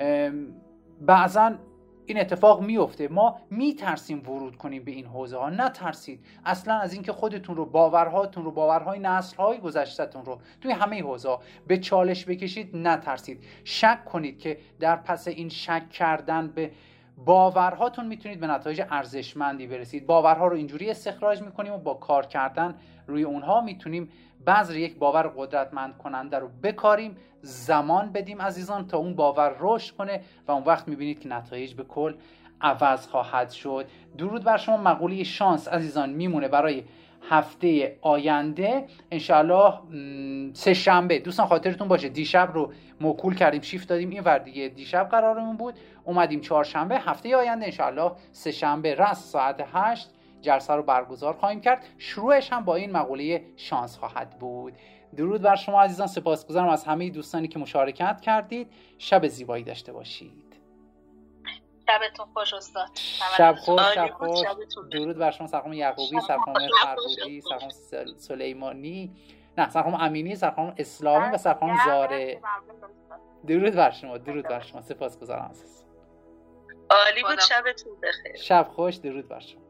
بعضا این اتفاق میفته، ما میترسیم ورود کنیم به این حوزه ها. نترسید اصلا از اینکه خودتون رو، باورهای نسل‌های گذشته‌تون رو توی همه حوزه ها به چالش بکشید. نترسید، شک کنید که در پس این شک کردن به باورهاتون میتونید به نتایج ارزشمندی برسید. باورها رو اینجوری استخراج میکنیم و با کار کردن روی اونها میتونیم بذر یک باور قدرتمند کننده رو بکاریم، زمان بدیم عزیزان تا اون باور رشد کنه و اون وقت میبینید که نتایج به کل عوض خواهد شد. درود بر شما. مقوله شانس عزیزان میمونه برای هفته آینده انشالله 3 شنبه. دوستان خاطرتون باشه دیشب رو موکول کردیم، شیفت دادیم این ور دیگه، دیشب قرارمون بود اومدیم 4 شنبه. هفته آینده انشالله 3 شنبه رأس ساعت 8 جلسه رو برگزار خواهیم کرد. شروعش هم با این مقوله شانس خواهد بود. درود بر شما عزیزان، سپاسگزارم از همه دوستانی که مشارکت کردید. شب زیبایی داشته باشید. شبتون خوش استاد. شب خوش. درود بر شما سرخانم یعقوبی، سرخانم فربودی، سرخانم سلیمانی، نه سرخانم امینی، سرخانم اسلامی و سرخانم زاره. درود بر شما. سپاسگزارم عزیز. عالی بود. شبتون بخیر. شب خوش. درود بر شما.